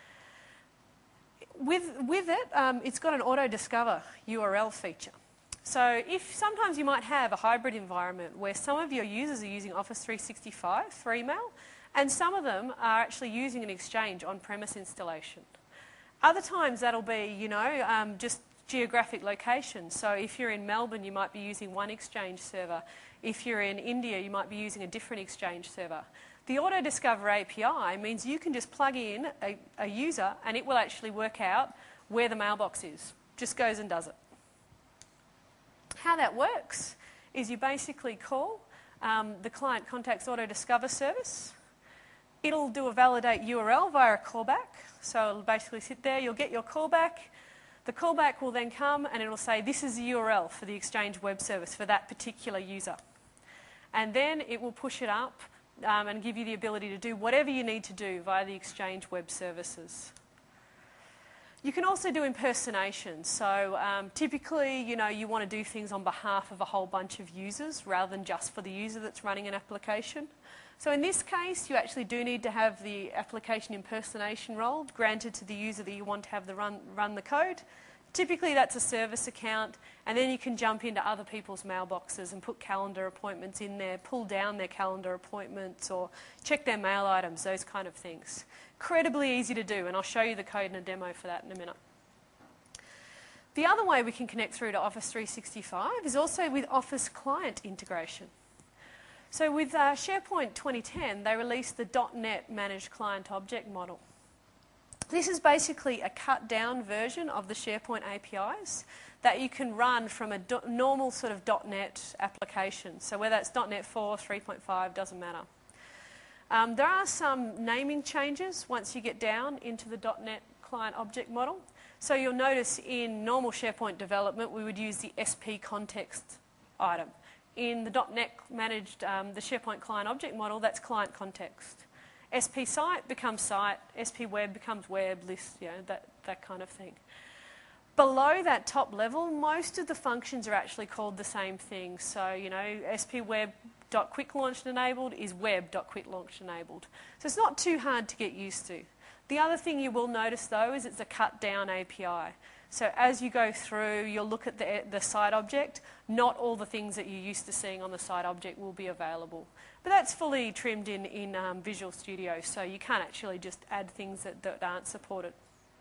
With it, it's got an auto-discover URL feature. So sometimes you might have a hybrid environment where some of your users are using Office 365 for email, and some of them are actually using an Exchange on-premise installation. Other times that'll be, just geographic location. So if you're in Melbourne, you might be using one Exchange server. If you're in India, you might be using a different Exchange server. The Auto-Discover API means you can just plug in a user and it will actually work out where the mailbox is. Just goes and does it. How that works is you basically call the client contacts Auto-Discover service. It'll do a validate URL via a callback. So it'll basically sit there, you'll get your callback. The callback will then come and it'll say this is the URL for the Exchange web service for that particular user. And then it will push it up and give you the ability to do whatever you need to do via the Exchange web services. You can also do impersonations. So typically, you want to do things on behalf of a whole bunch of users rather than just for the user that's running an application. So in this case, you actually do need to have the application impersonation role granted to the user that you want to have run the code. Typically, that's a service account, and then you can jump into other people's mailboxes and put calendar appointments in there, pull down their calendar appointments, or check their mail items, those kind of things. Incredibly easy to do, and I'll show you the code and a demo for that in a minute. The other way we can connect through to Office 365 is also with Office Client integration. So with SharePoint 2010, they released the .NET Managed Client Object Model. This is basically a cut-down version of the SharePoint APIs that you can run from a normal sort of .NET application. So whether it's .NET 4, 3.5, doesn't matter. There are some naming changes once you get down into the .NET Client Object Model. So you'll notice in normal SharePoint development, we would use the SP context item. In the .NET managed, the SharePoint Client Object Model, that's client context. SP site becomes site, SP web becomes web, list, that kind of thing. Below that top level, most of the functions are actually called the same thing. So, spweb.quicklaunch enabled is web.quicklaunch enabled. So it's not too hard to get used to. The other thing you will notice though is it's a cut down API. So as you go through, you'll look at the site object. Not all the things that you're used to seeing on the site object will be available. But that's fully trimmed in Visual Studio, so you can't actually just add things that aren't supported.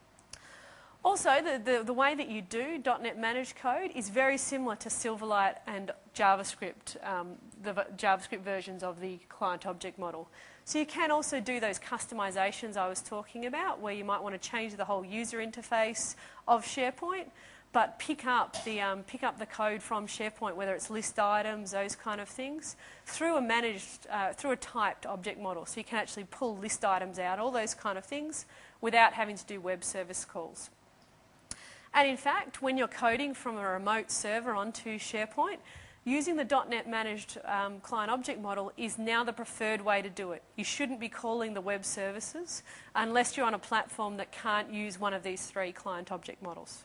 Also, the way that you do .NET Managed Code is very similar to Silverlight and JavaScript, the JavaScript versions of the client object model. So you can also do those customizations I was talking about, where you might want to change the whole user interface of SharePoint, but pick up the code from SharePoint, whether it's list items, those kind of things, through a typed object model. So you can actually pull list items out, all those kind of things, without having to do web service calls. And in fact, when you're coding from a remote server onto SharePoint, using the .NET Managed Client Object Model is now the preferred way to do it. You shouldn't be calling the web services unless you're on a platform that can't use one of these three client object models.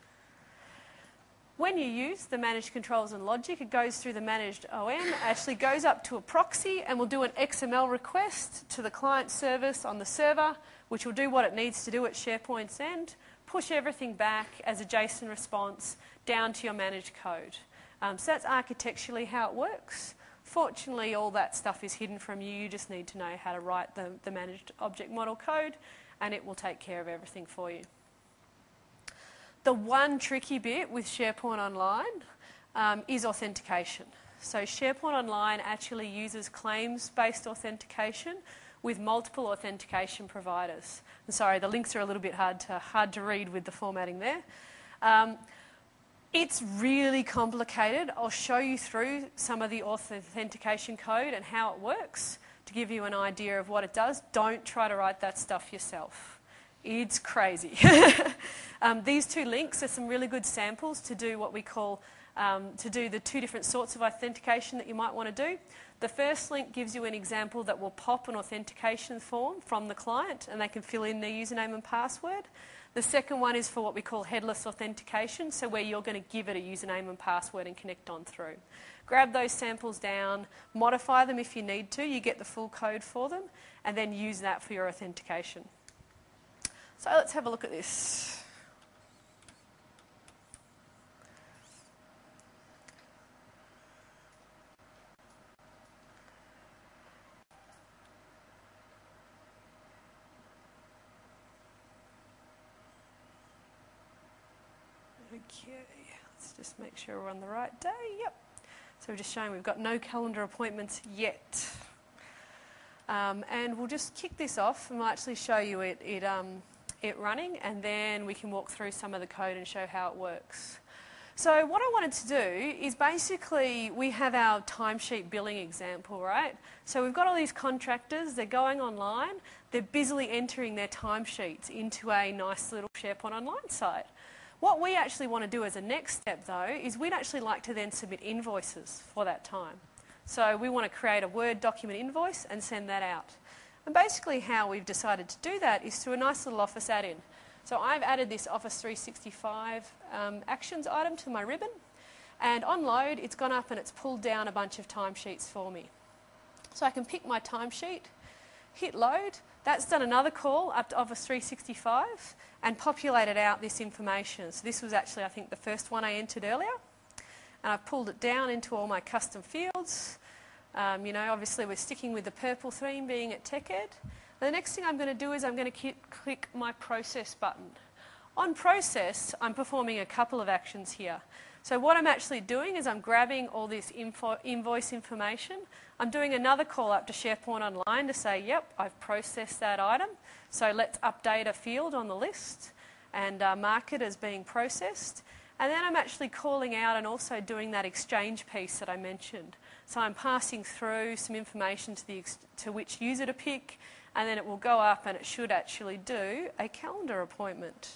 When you use the managed controls and logic, it goes through the managed OM, actually goes up to a proxy and will do an XML request to the client service on the server, which will do what it needs to do at SharePoint's end, push everything back as a JSON response down to your managed code. So that's architecturally how it works. Fortunately, all that stuff is hidden from you. You just need to know how to write the managed object model code, and it will take care of everything for you. The one tricky bit with SharePoint Online is authentication. So SharePoint Online actually uses claims-based authentication with multiple authentication providers. And sorry, the links are a little bit hard to read with the formatting there. It's really complicated. I'll show you through some of the authentication code and how it works to give you an idea of what it does. Don't try to write that stuff yourself. It's crazy. These two links are some really good samples to do what we call, to do the two different sorts of authentication that you might want to do. The first link gives you an example that will pop an authentication form from the client and they can fill in their username and password. The second one is for what we call headless authentication, so where you're going to give it a username and password and connect on through. Grab those samples down, modify them if you need to, you get the full code for them, and then use that for your authentication. So let's have a look at this. Okay, let's just make sure we're on the right day. Yep. So we're just showing we've got no calendar appointments yet. And we'll just kick this off and we'll actually show you it running, and then we can walk through some of the code and show how it works. So what I wanted to do is basically we have our timesheet billing example, right? So we've got all these contractors, they're going online, they're busily entering their timesheets into a nice little SharePoint Online site. What we actually want to do as a next step, though, is we'd actually like to then submit invoices for that time. So we want to create a Word document invoice and send that out. And basically how we've decided to do that is through a nice little Office add-in. So I've added this Office 365 actions item to my ribbon, and on load, it's gone up and it's pulled down a bunch of timesheets for me. So I can pick my timesheet, hit load. That's done another call up to Office 365 and populated out this information. So this was actually, I think, the first one I entered earlier. And I've pulled it down into all my custom fields. Obviously we're sticking with the purple theme being at TechEd. The next thing I'm going to do is I'm going to click my process button. On process, I'm performing a couple of actions here. So what I'm actually doing is I'm grabbing all this invoice information. I'm doing another call up to SharePoint Online to say, yep, I've processed that item. So let's update a field on the list and mark it as being processed. And then I'm actually calling out and also doing that exchange piece that I mentioned. So I'm passing through some information to which user to pick, and then it will go up and it should actually do a calendar appointment.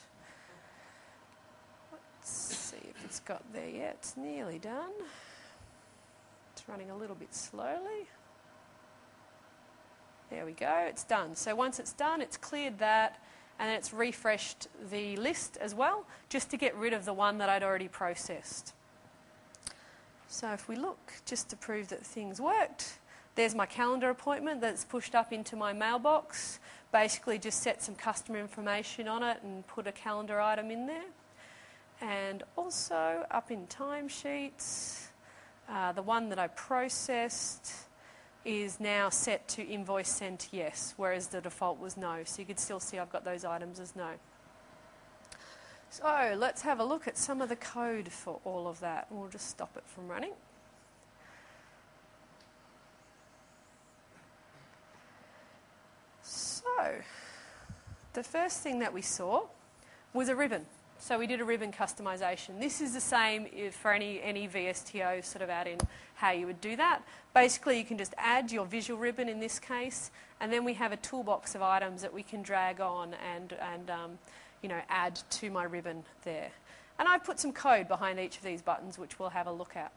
Let's see if it's got there yet. It's nearly done. It's running a little bit slowly. There we go, it's done. So once it's done, it's cleared that, and then it's refreshed the list as well, just to get rid of the one that I'd already processed. So if we look, just to prove that things worked, there's my calendar appointment that's pushed up into my mailbox. Basically just set some customer information on it and put a calendar item in there. And also up in timesheets, the one that I processed is now set to invoice sent yes, whereas the default was no. So you can still see I've got those items as no. So let's have a look at some of the code for all of that. We'll just stop it from running. So the first thing that we saw was a ribbon. So we did a ribbon customization. This is the same for any VSTO sort of add-in, how you would do that. Basically, you can just add your visual ribbon in this case, and then we have a toolbox of items that we can drag on and add to my ribbon there. And I put some code behind each of these buttons, which we'll have a look at.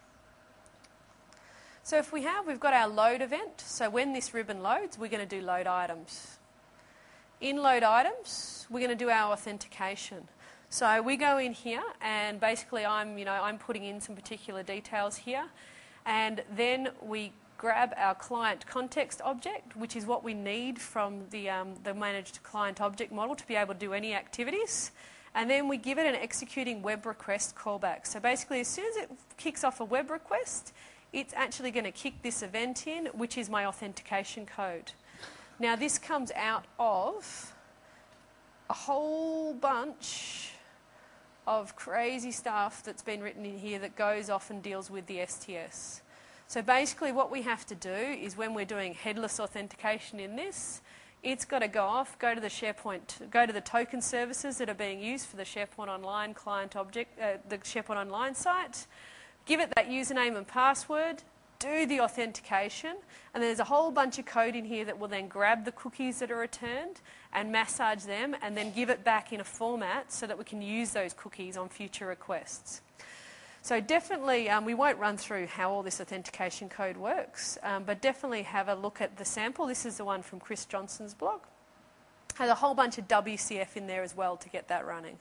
So if we've got our load event. So when this ribbon loads, we're going to do load items. In load items, we're going to do our authentication. So we go in here, and basically I'm putting in some particular details here, and then we grab our client context object, which is what we need from the managed client object model to be able to do any activities, and then we give it an executing web request callback. So basically, as soon as it kicks off a web request, it's actually going to kick this event in, which is my authentication code. Now this comes out of a whole bunch of crazy stuff that's been written in here that goes off and deals with the STS. So basically what we have to do is when we're doing headless authentication in this, it's got to go off, go to the SharePoint, go to the token services that are being used for the SharePoint Online client object, the SharePoint Online site, give it that username and password, do the authentication, and there's a whole bunch of code in here that will then grab the cookies that are returned and massage them and then give it back in a format so that we can use those cookies on future requests. So definitely, we won't run through how all this authentication code works, but definitely have a look at the sample. This is the one from Chris Johnson's blog. Has a whole bunch of WCF in there as well to get that running.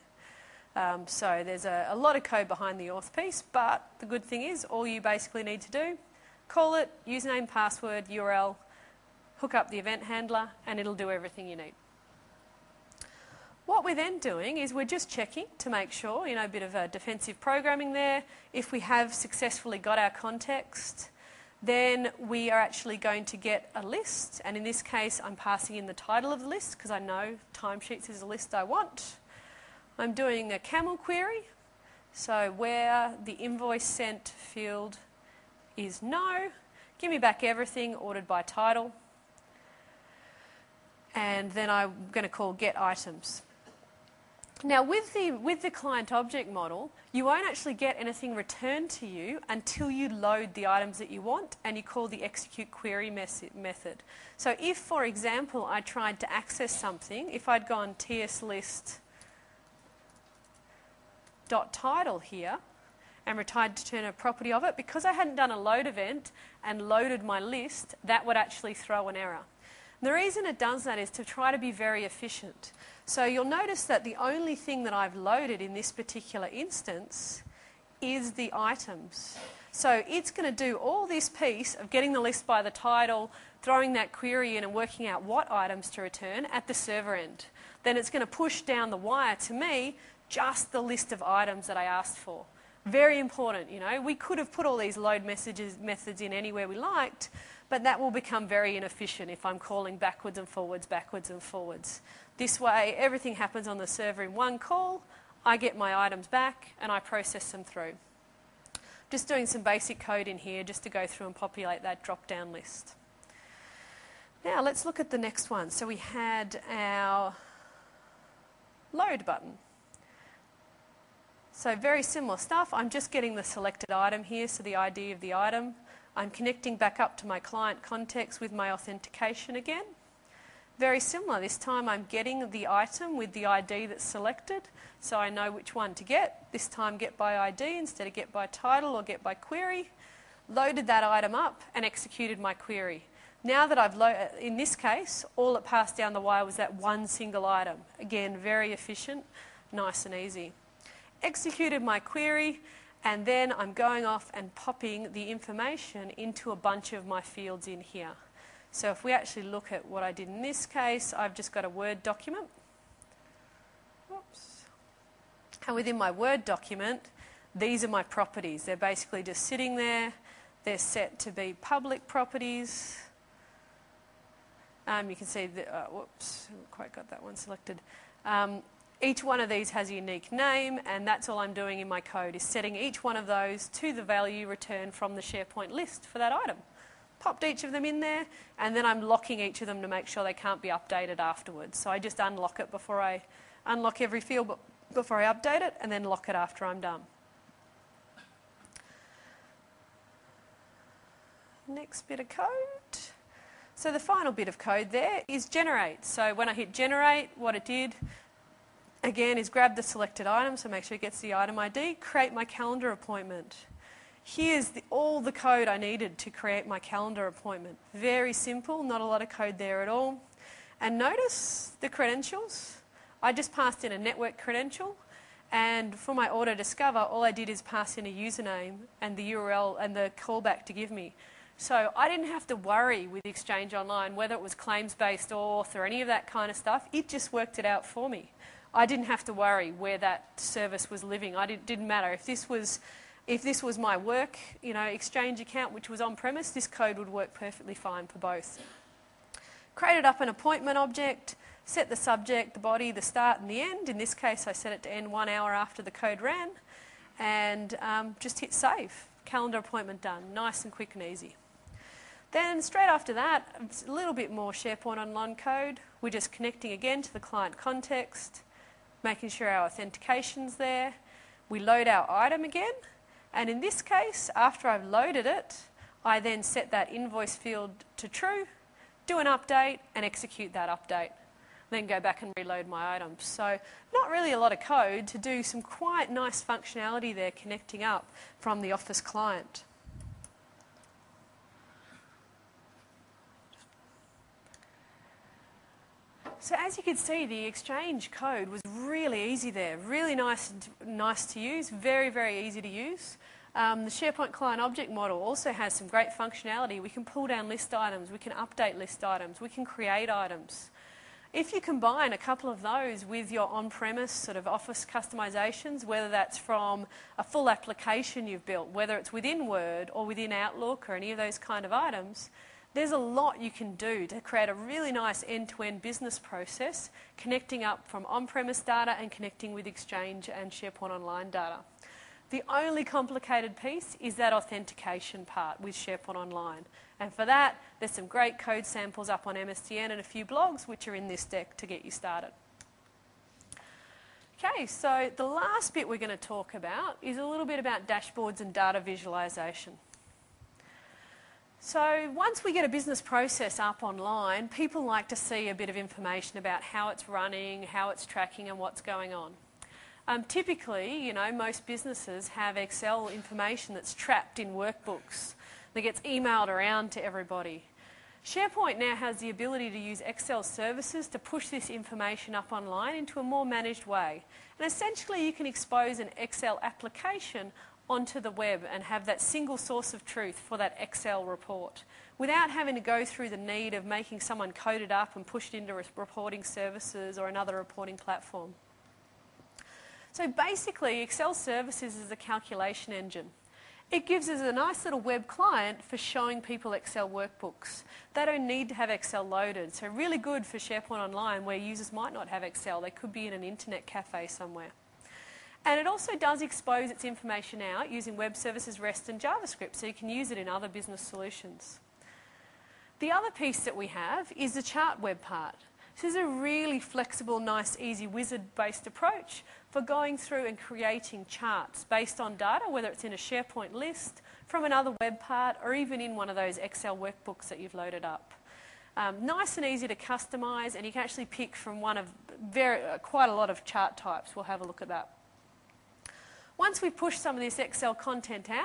So there's a lot of code behind the auth piece, but the good thing is all you basically need to do, call it, username, password, URL, hook up the event handler, and it'll do everything you need. What we're then doing is we're just checking to make sure, a bit of defensive programming there. If we have successfully got our context, then we are actually going to get a list. And in this case, I'm passing in the title of the list because I know timesheets is a list I want. I'm doing a camel query. So where the invoice sent field is no, give me back everything ordered by title. And then I'm going to call get items. Now with the client object model, you won't actually get anything returned to you until you load the items that you want and you call the execute query method. So if, for example, I tried to access something, if I'd gone tslist.title here and tried to return a property of it, because I hadn't done a load event and loaded my list, that would actually throw an error. The reason it does that is to try to be very efficient. So you'll notice that the only thing that I've loaded in this particular instance is the items. So it's going to do all this piece of getting the list by the title, throwing that query in and working out what items to return at the server end. Then it's going to push down the wire to me just the list of items that I asked for. Very important, We could have put all these load methods in anywhere we liked, but that will become very inefficient if I'm calling backwards and forwards. This way, everything happens on the server in one call, I get my items back, and I process them through. Just doing some basic code in here just to go through and populate that drop-down list. Now, let's look at the next one. So we had our load button. So very similar stuff. I'm just getting the selected item here, so the ID of the item. I'm connecting back up to my client context with my authentication again. Very similar. This time I'm getting the item with the ID that's selected, so I know which one to get. This time get by ID instead of get by title or get by query. Loaded that item up and executed my query. Now that in this case, all it passed down the wire was that one single item. Again, very efficient, nice and easy. Executed my query, and then I'm going off and popping the information into a bunch of my fields in here. So if we actually look at what I did in this case, I've just got a Word document. Whoops. And within my Word document, these are my properties. They're basically just sitting there. They're set to be public properties. You can see, whoops, haven't quite got that one selected. Each one of these has a unique name, and that's all I'm doing in my code, is setting each one of those to the value returned from the SharePoint list for that item. Popped each of them in there, and then I'm locking each of them to make sure they can't be updated afterwards. So I just unlock it before I unlock every field before I update it, and then lock it after I'm done. Next bit of code. So the final bit of code there is generate. So when I hit generate, what it did, again, is grab the selected item, so make sure it gets the item ID, create my calendar appointment. Here's all the code I needed to create my calendar appointment. Very simple, not a lot of code there at all. And notice the credentials. I just passed in a network credential, and for my auto discover, all I did is pass in a username and the URL and the callback to give me. So I didn't have to worry with Exchange Online whether it was claims-based auth or any of that kind of stuff. It just worked it out for me. I didn't have to worry where that service was living. It didn't matter. If this was my work, Exchange account, which was on-premise, this code would work perfectly fine for both. Created up an appointment object, set the subject, the body, the start and the end. In this case, I set it to end 1 hour after the code ran, and just hit save. Calendar appointment done. Nice and quick and easy. Then straight after that, it's a little bit more SharePoint Online code. We're just connecting again to the client context, making sure our authentication's there. We load our item again, and in this case, after I've loaded it, I then set that invoice field to true, do an update, and execute that update. Then go back and reload my items. So not really a lot of code to do some quite nice functionality there connecting up from the Office client. So as you can see, the Exchange code was really easy there, really nice to use, very, very easy to use. The SharePoint Client Object Model also has some great functionality. We can pull down list items, we can update list items, we can create items. If you combine a couple of those with your on-premise sort of Office customizations, whether that's from a full application you've built, whether it's within Word or within Outlook or any of those kind of items, there's a lot you can do to create a really nice end-to-end business process, connecting up from on-premise data and connecting with Exchange and SharePoint Online data. The only complicated piece is that authentication part with SharePoint Online. And for that, there's some great code samples up on MSDN and a few blogs which are in this deck to get you started. Okay, so the last bit we're going to talk about is a little bit about dashboards and data visualization. So once we get a business process up online, people like to see a bit of information about how it's running, how it's tracking and what's going on. Typically, most businesses have Excel information that's trapped in workbooks that gets emailed around to everybody. SharePoint now has the ability to use Excel services to push this information up online into a more managed way. And essentially you can expose an Excel application onto the web and have that single source of truth for that Excel report without having to go through the need of making someone code it up and push it into reporting services or another reporting platform. So basically, Excel services is a calculation engine. It gives us a nice little web client for showing people Excel workbooks. They don't need to have Excel loaded, so really good for SharePoint Online where users might not have Excel. They could be in an internet cafe somewhere. And it also does expose its information out using web services, REST and JavaScript, so you can use it in other business solutions. The other piece that we have is the chart web part. This is a really flexible, nice, easy wizard-based approach for going through and creating charts based on data, whether it's in a SharePoint list, from another web part, or even in one of those Excel workbooks that you've loaded up. Nice and easy to customise, and you can actually pick from one of quite a lot of chart types. We'll have a look at that. Once we push some of this Excel content out,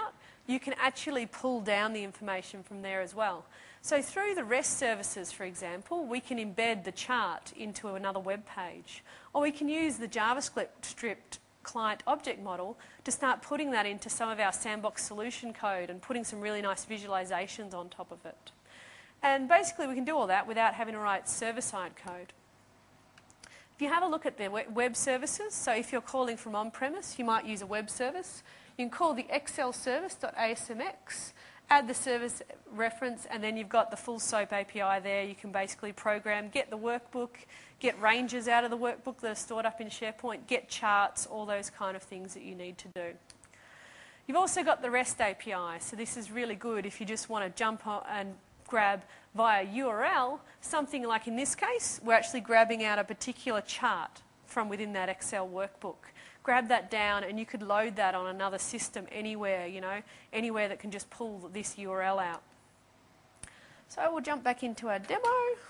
you can actually pull down the information from there as well. So through the REST services, for example, we can embed the chart into another web page, or we can use the JavaScript client object model to start putting that into some of our sandbox solution code and putting some really nice visualizations on top of it. And basically we can do all that without having to write server-side code. If you have a look at the web services, so if you're calling from on-premise, you might use a web service. You can call the Excel service.asmx, add the service reference, and then you've got the full SOAP API there. You can basically program, get the workbook, get ranges out of the workbook that are stored up in SharePoint, get charts, all those kind of things that you need to do. You've also got the REST API, so this is really good if you just want to jump on and grab via URL, something like in this case, we're actually grabbing out a particular chart from within that Excel workbook. Grab that down and you could load that on another system anywhere, you know, anywhere that can just pull this URL out. So we'll jump back into our demo.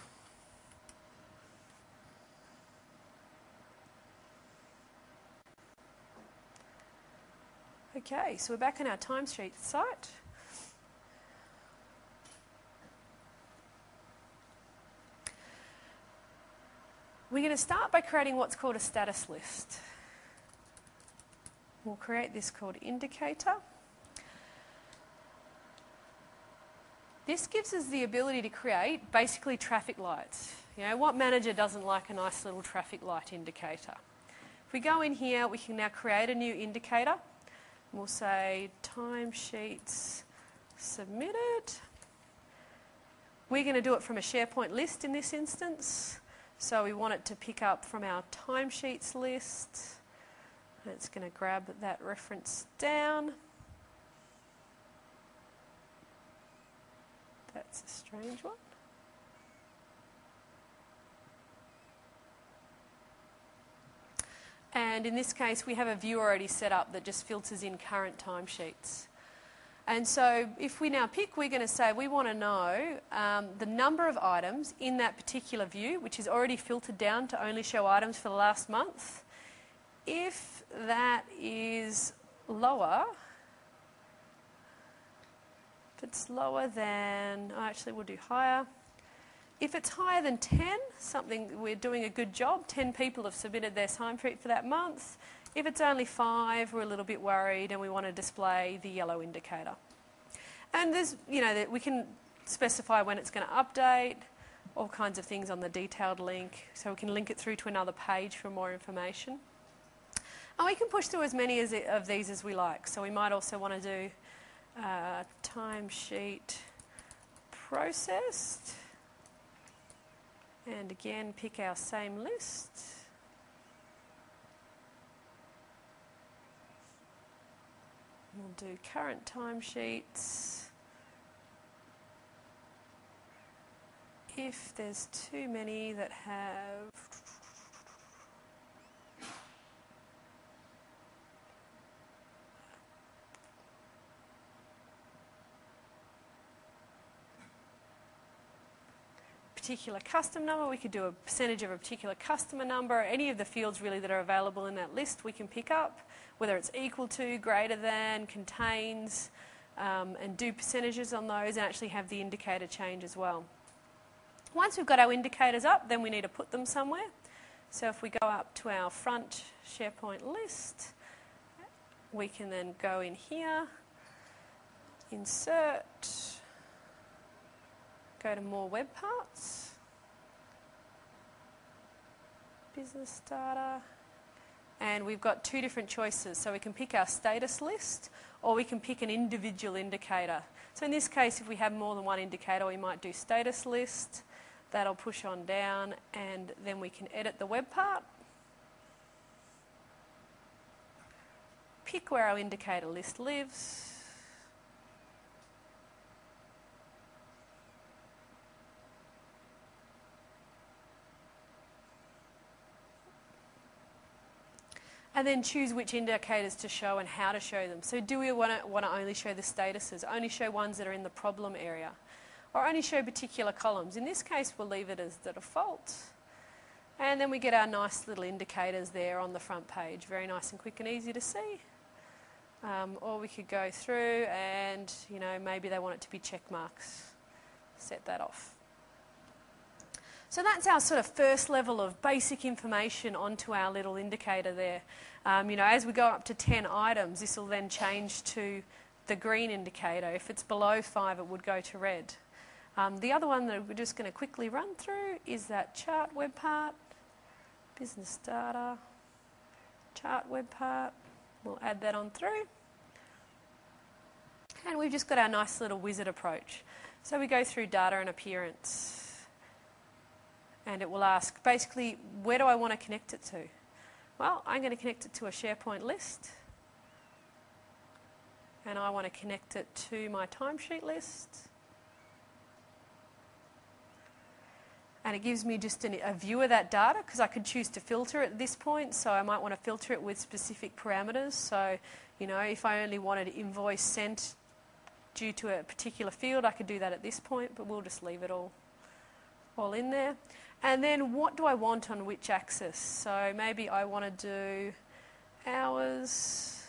Okay, so we're back on our timesheet site. We're going to start by creating what's called a status list. We'll create this called indicator. This gives us the ability to create basically traffic lights. You know, what manager doesn't like a nice little traffic light indicator? If we go in here, we can now create a new indicator. We'll say timesheets submitted. We're going to do it from a SharePoint list in this instance. So we want it to pick up from our timesheets list. And it's going to grab that reference down. That's a strange one. And in this case, we have a view already set up that just filters in current timesheets. And so if we now pick, we're going to say we want to know the number of items in that particular view, which is already filtered down to only show items for the last month. If that is lower, if it's lower than, actually we'll do higher. If it's higher than 10, something we're doing a good job, 10 people have submitted their timesheet for that month. If it's only 5, we're a little bit worried and we want to display the yellow indicator. And there's, you know, we can specify when it's going to update, all kinds of things on the detailed link, so we can link it through to another page for more information. And we can push through as many of these as we like. So we might also want to do timesheet processed. And again, pick our same list. We'll do current timesheets. If there's too many that have particular custom number, we could do a percentage of a particular customer number. Any of the fields really that are available in that list we can pick up, whether it's equal to, greater than, contains, and do percentages on those and actually have the indicator change as well. Once we've got our indicators up, then we need to put them somewhere. So if we go up to our front SharePoint list, we can then go in here, insert, go to more web parts, business data, and we've got two different choices. So we can pick our status list or we can pick an individual indicator. So in this case, if we have more than one indicator, we might do status list. That'll push on down and then we can edit the web part. Pick where our indicator list lives. And then choose which indicators to show and how to show them. So do we want to only show the statuses, only show ones that are in the problem area, or only show particular columns? In this case, we'll leave it as the default. And then we get our nice little indicators there on the front page. Very nice and quick and easy to see. Or we could go through and, you know, maybe they want it to be check marks. Set that off. So that's our sort of first level of basic information onto our little indicator there. You know, as we go up to 10 items, this will then change to the green indicator. If it's below 5, it would go to red. The other one that we're just going to quickly run through is that chart web part, business data, chart web part. We'll add that on through. And we've just got our nice little wizard approach. So we go through data and appearance. And it will ask, basically, where do I want to connect it to? Well, I'm going to connect it to a SharePoint list. And I want to connect it to my timesheet list. And it gives me just a view of that data, because I could choose to filter it at this point. So I might want to filter it with specific parameters. So, you know, if I only wanted invoice sent due to a particular field, I could do that at this point, but we'll just leave it all in there. And then what do I want on which axis? So maybe I want to do hours,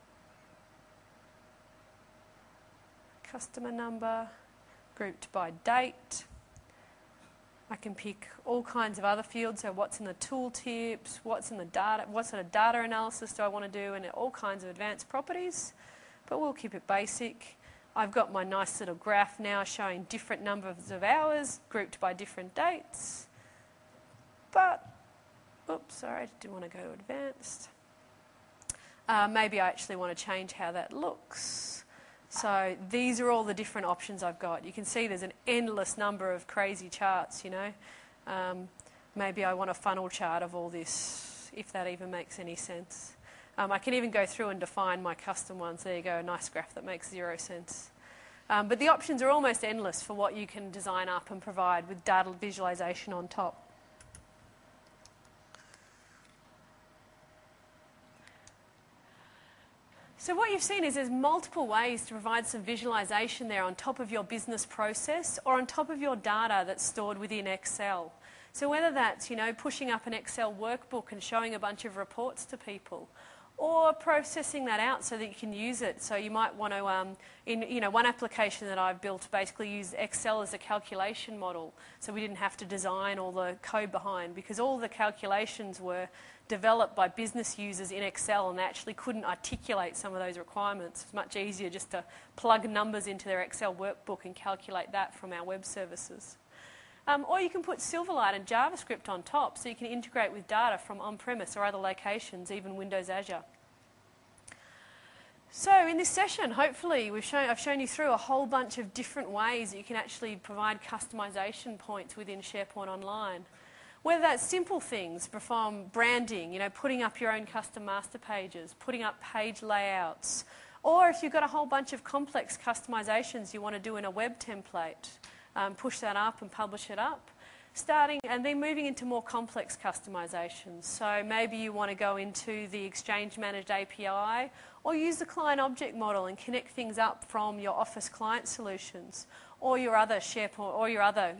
customer number, grouped by date. I can pick all kinds of other fields, so what's in the tooltips, what's in the data, what sort of data analysis do I want to do, and all kinds of advanced properties, but we'll keep it basic. I've got my nice little graph now showing different numbers of hours grouped by different dates. But, oops, sorry, I didn't want to go to advanced. Maybe I actually want to change how that looks. So these are all the different options I've got. You can see there's an endless number of crazy charts, you know. Maybe I want a funnel chart of all this, if that even makes any sense. I can even go through and define my custom ones. There you go, a nice graph that makes 0 sense. But the options are almost endless for what you can design up and provide with data visualization on top. So what you've seen is there's multiple ways to provide some visualization there on top of your business process or on top of your data that's stored within Excel. So whether that's, you know, pushing up an Excel workbook and showing a bunch of reports to people, or processing that out so that you can use it. So you might want to, one application that I've built basically used Excel as a calculation model. So we didn't have to design all the code behind, because all the calculations were developed by business users in Excel, and they actually couldn't articulate some of those requirements. It's much easier just to plug numbers into their Excel workbook and calculate that from our web services. Or you can put Silverlight and JavaScript on top, so you can integrate with data from on-premise or other locations, even Windows Azure. So in this session, hopefully, I've shown you through a whole bunch of different ways that you can actually provide customization points within SharePoint Online. Whether that's simple things from branding, you know, putting up your own custom master pages, putting up page layouts, or if you've got a whole bunch of complex customizations you want to do in a web template, push that up and publish it up, and then moving into more complex customizations. So maybe you want to go into the Exchange Managed API, or use the client object model and connect things up from your Office client solutions, or your other SharePoint, or your other,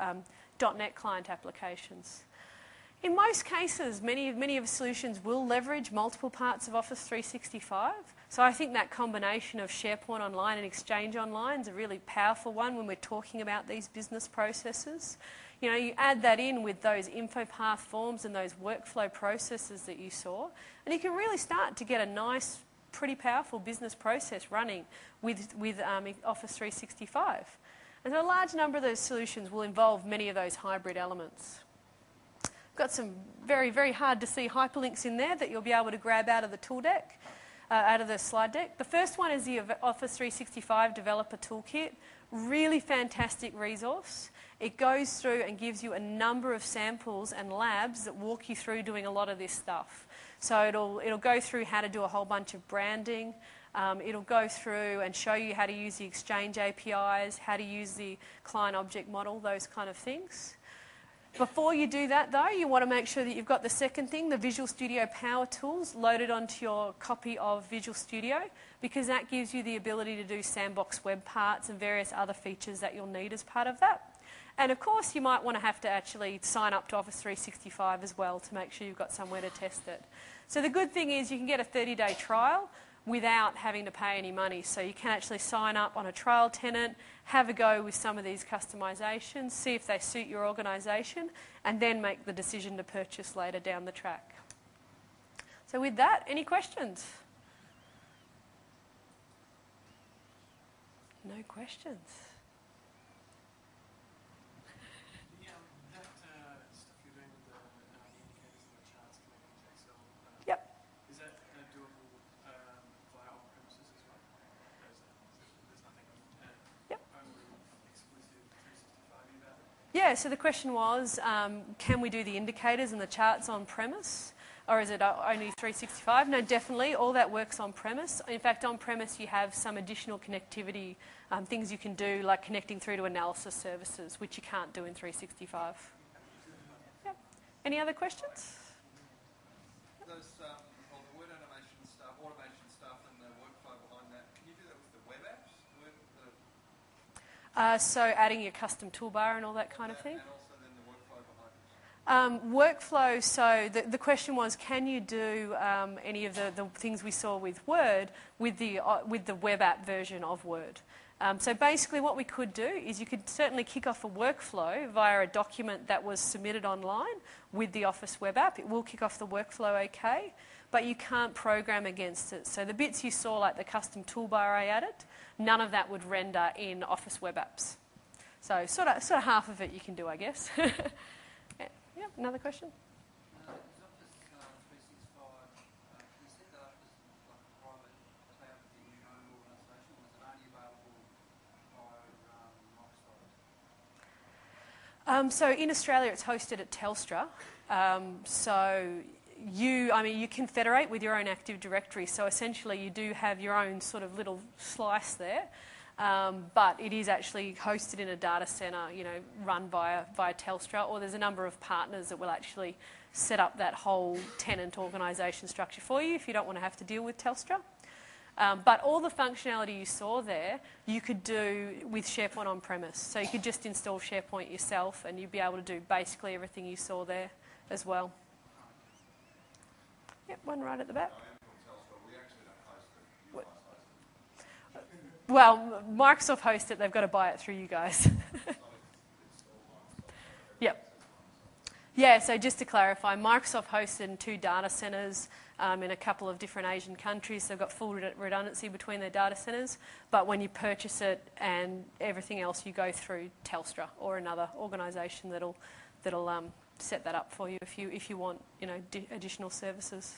.NET client applications. In most cases, many of the solutions will leverage multiple parts of Office 365. So I think that combination of SharePoint Online and Exchange Online is a really powerful one when we're talking about these business processes. You know, you add that in with those InfoPath forms and those workflow processes that you saw, and you can really start to get a nice, pretty powerful business process running with Office 365. And so a large number of those solutions will involve many of those hybrid elements. I've got some very, very hard to see hyperlinks in there that you'll be able to grab out of the tool deck, out of the slide deck. The first one is the Office 365 Developer Toolkit. Really fantastic resource. It goes through and gives you a number of samples and labs that walk you through doing a lot of this stuff. So it'll go through how to do a whole bunch of branding. It'll go through and show you how to use the Exchange APIs, how to use the client object model, those kind of things. Before you do that, though, you want to make sure that you've got the second thing, the Visual Studio Power Tools, loaded onto your copy of Visual Studio, because that gives you the ability to do sandbox web parts and various other features that you'll need as part of that. And of course, you might want to have to actually sign up to Office 365 as well to make sure you've got somewhere to test it. So the good thing is you can get a 30-day trial, without having to pay any money. So you can actually sign up on a trial tenant, have a go with some of these customisations, see if they suit your organisation, and then make the decision to purchase later down the track. So with that, any questions? No questions. That stuff you're doing with the indicators and the charts connecting to Excel, Yep. is that doable via on-premises as well? There's nothing Yep. only exclusive 365 about it? Yeah, so the question was, can we do the indicators and the charts on premise? Or is it only 365? No, definitely. All that works on premise. In fact, on premise you have some additional connectivity, things you can do like connecting through to analysis services, which you can't do in 365. Yep. Any other questions? Those on the word automation stuff and the workflow behind that, can you do that with the web apps? So adding your custom toolbar and all that kind of thing? And also then the workflow behind it? Workflow, so the question was, can you do any of the things we saw with Word with the web app version of Word? So basically what we could do is you could certainly kick off a workflow via a document that was submitted online with the Office web app. It will kick off the workflow okay, but you can't program against it. So the bits you saw, like the custom toolbar I added, none of that would render in Office web apps. So sort of half of it you can do, I guess. Yeah, another question? Is Office 365, can you set that up as like a private cloud within your own organisation, or is it only available via Microsoft? So in Australia it's hosted at Telstra. So you can federate with your own Active Directory. So essentially you do have your own sort of little slice there. But it is actually hosted in a data centre, run via Telstra, or there's a number of partners that will actually set up that whole tenant organisation structure for you if you don't want to have to deal with Telstra. But all the functionality you saw there, you could do with SharePoint on-premise. So you could just install SharePoint yourself and you'd be able to do basically everything you saw there as well. Yep, one right at the back. Well, Microsoft hosts it. They've got to buy it through you guys. Yep. Yeah, so just to clarify, Microsoft hosts it in 2 data centres in a couple of different Asian countries. They've got full redundancy between their data centres. But when you purchase it and everything else, you go through Telstra or another organisation that'll set that up for you if you want additional services.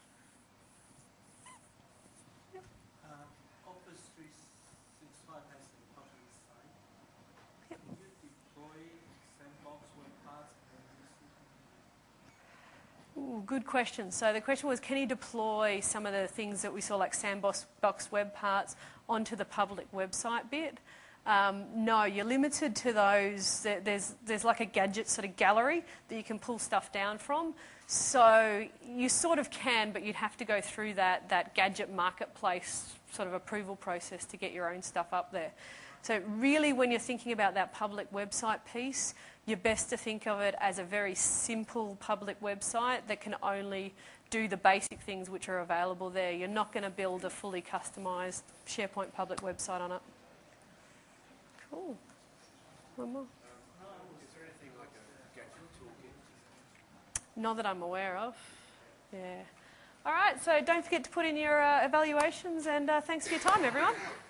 Office 365 has the button side. Yep. Can you deploy sandbox web parts? Ooh, good question. So the question was, can you deploy some of the things that we saw like Sandbox web parts onto the public website bit? No, you're limited to those. There's like a gadget sort of gallery that you can pull stuff down from. So you sort of can, but you'd have to go through that gadget marketplace sort of approval process to get your own stuff up there. So really when you're thinking about that public website piece, you're best to think of it as a very simple public website that can only do the basic things which are available there. You're not going to build a fully customised SharePoint public website on it. Cool. One more. Is there anything like a gadget toolkit? Not that I'm aware of. Yeah. All right, so don't forget to put in your evaluations, and thanks for your time, everyone.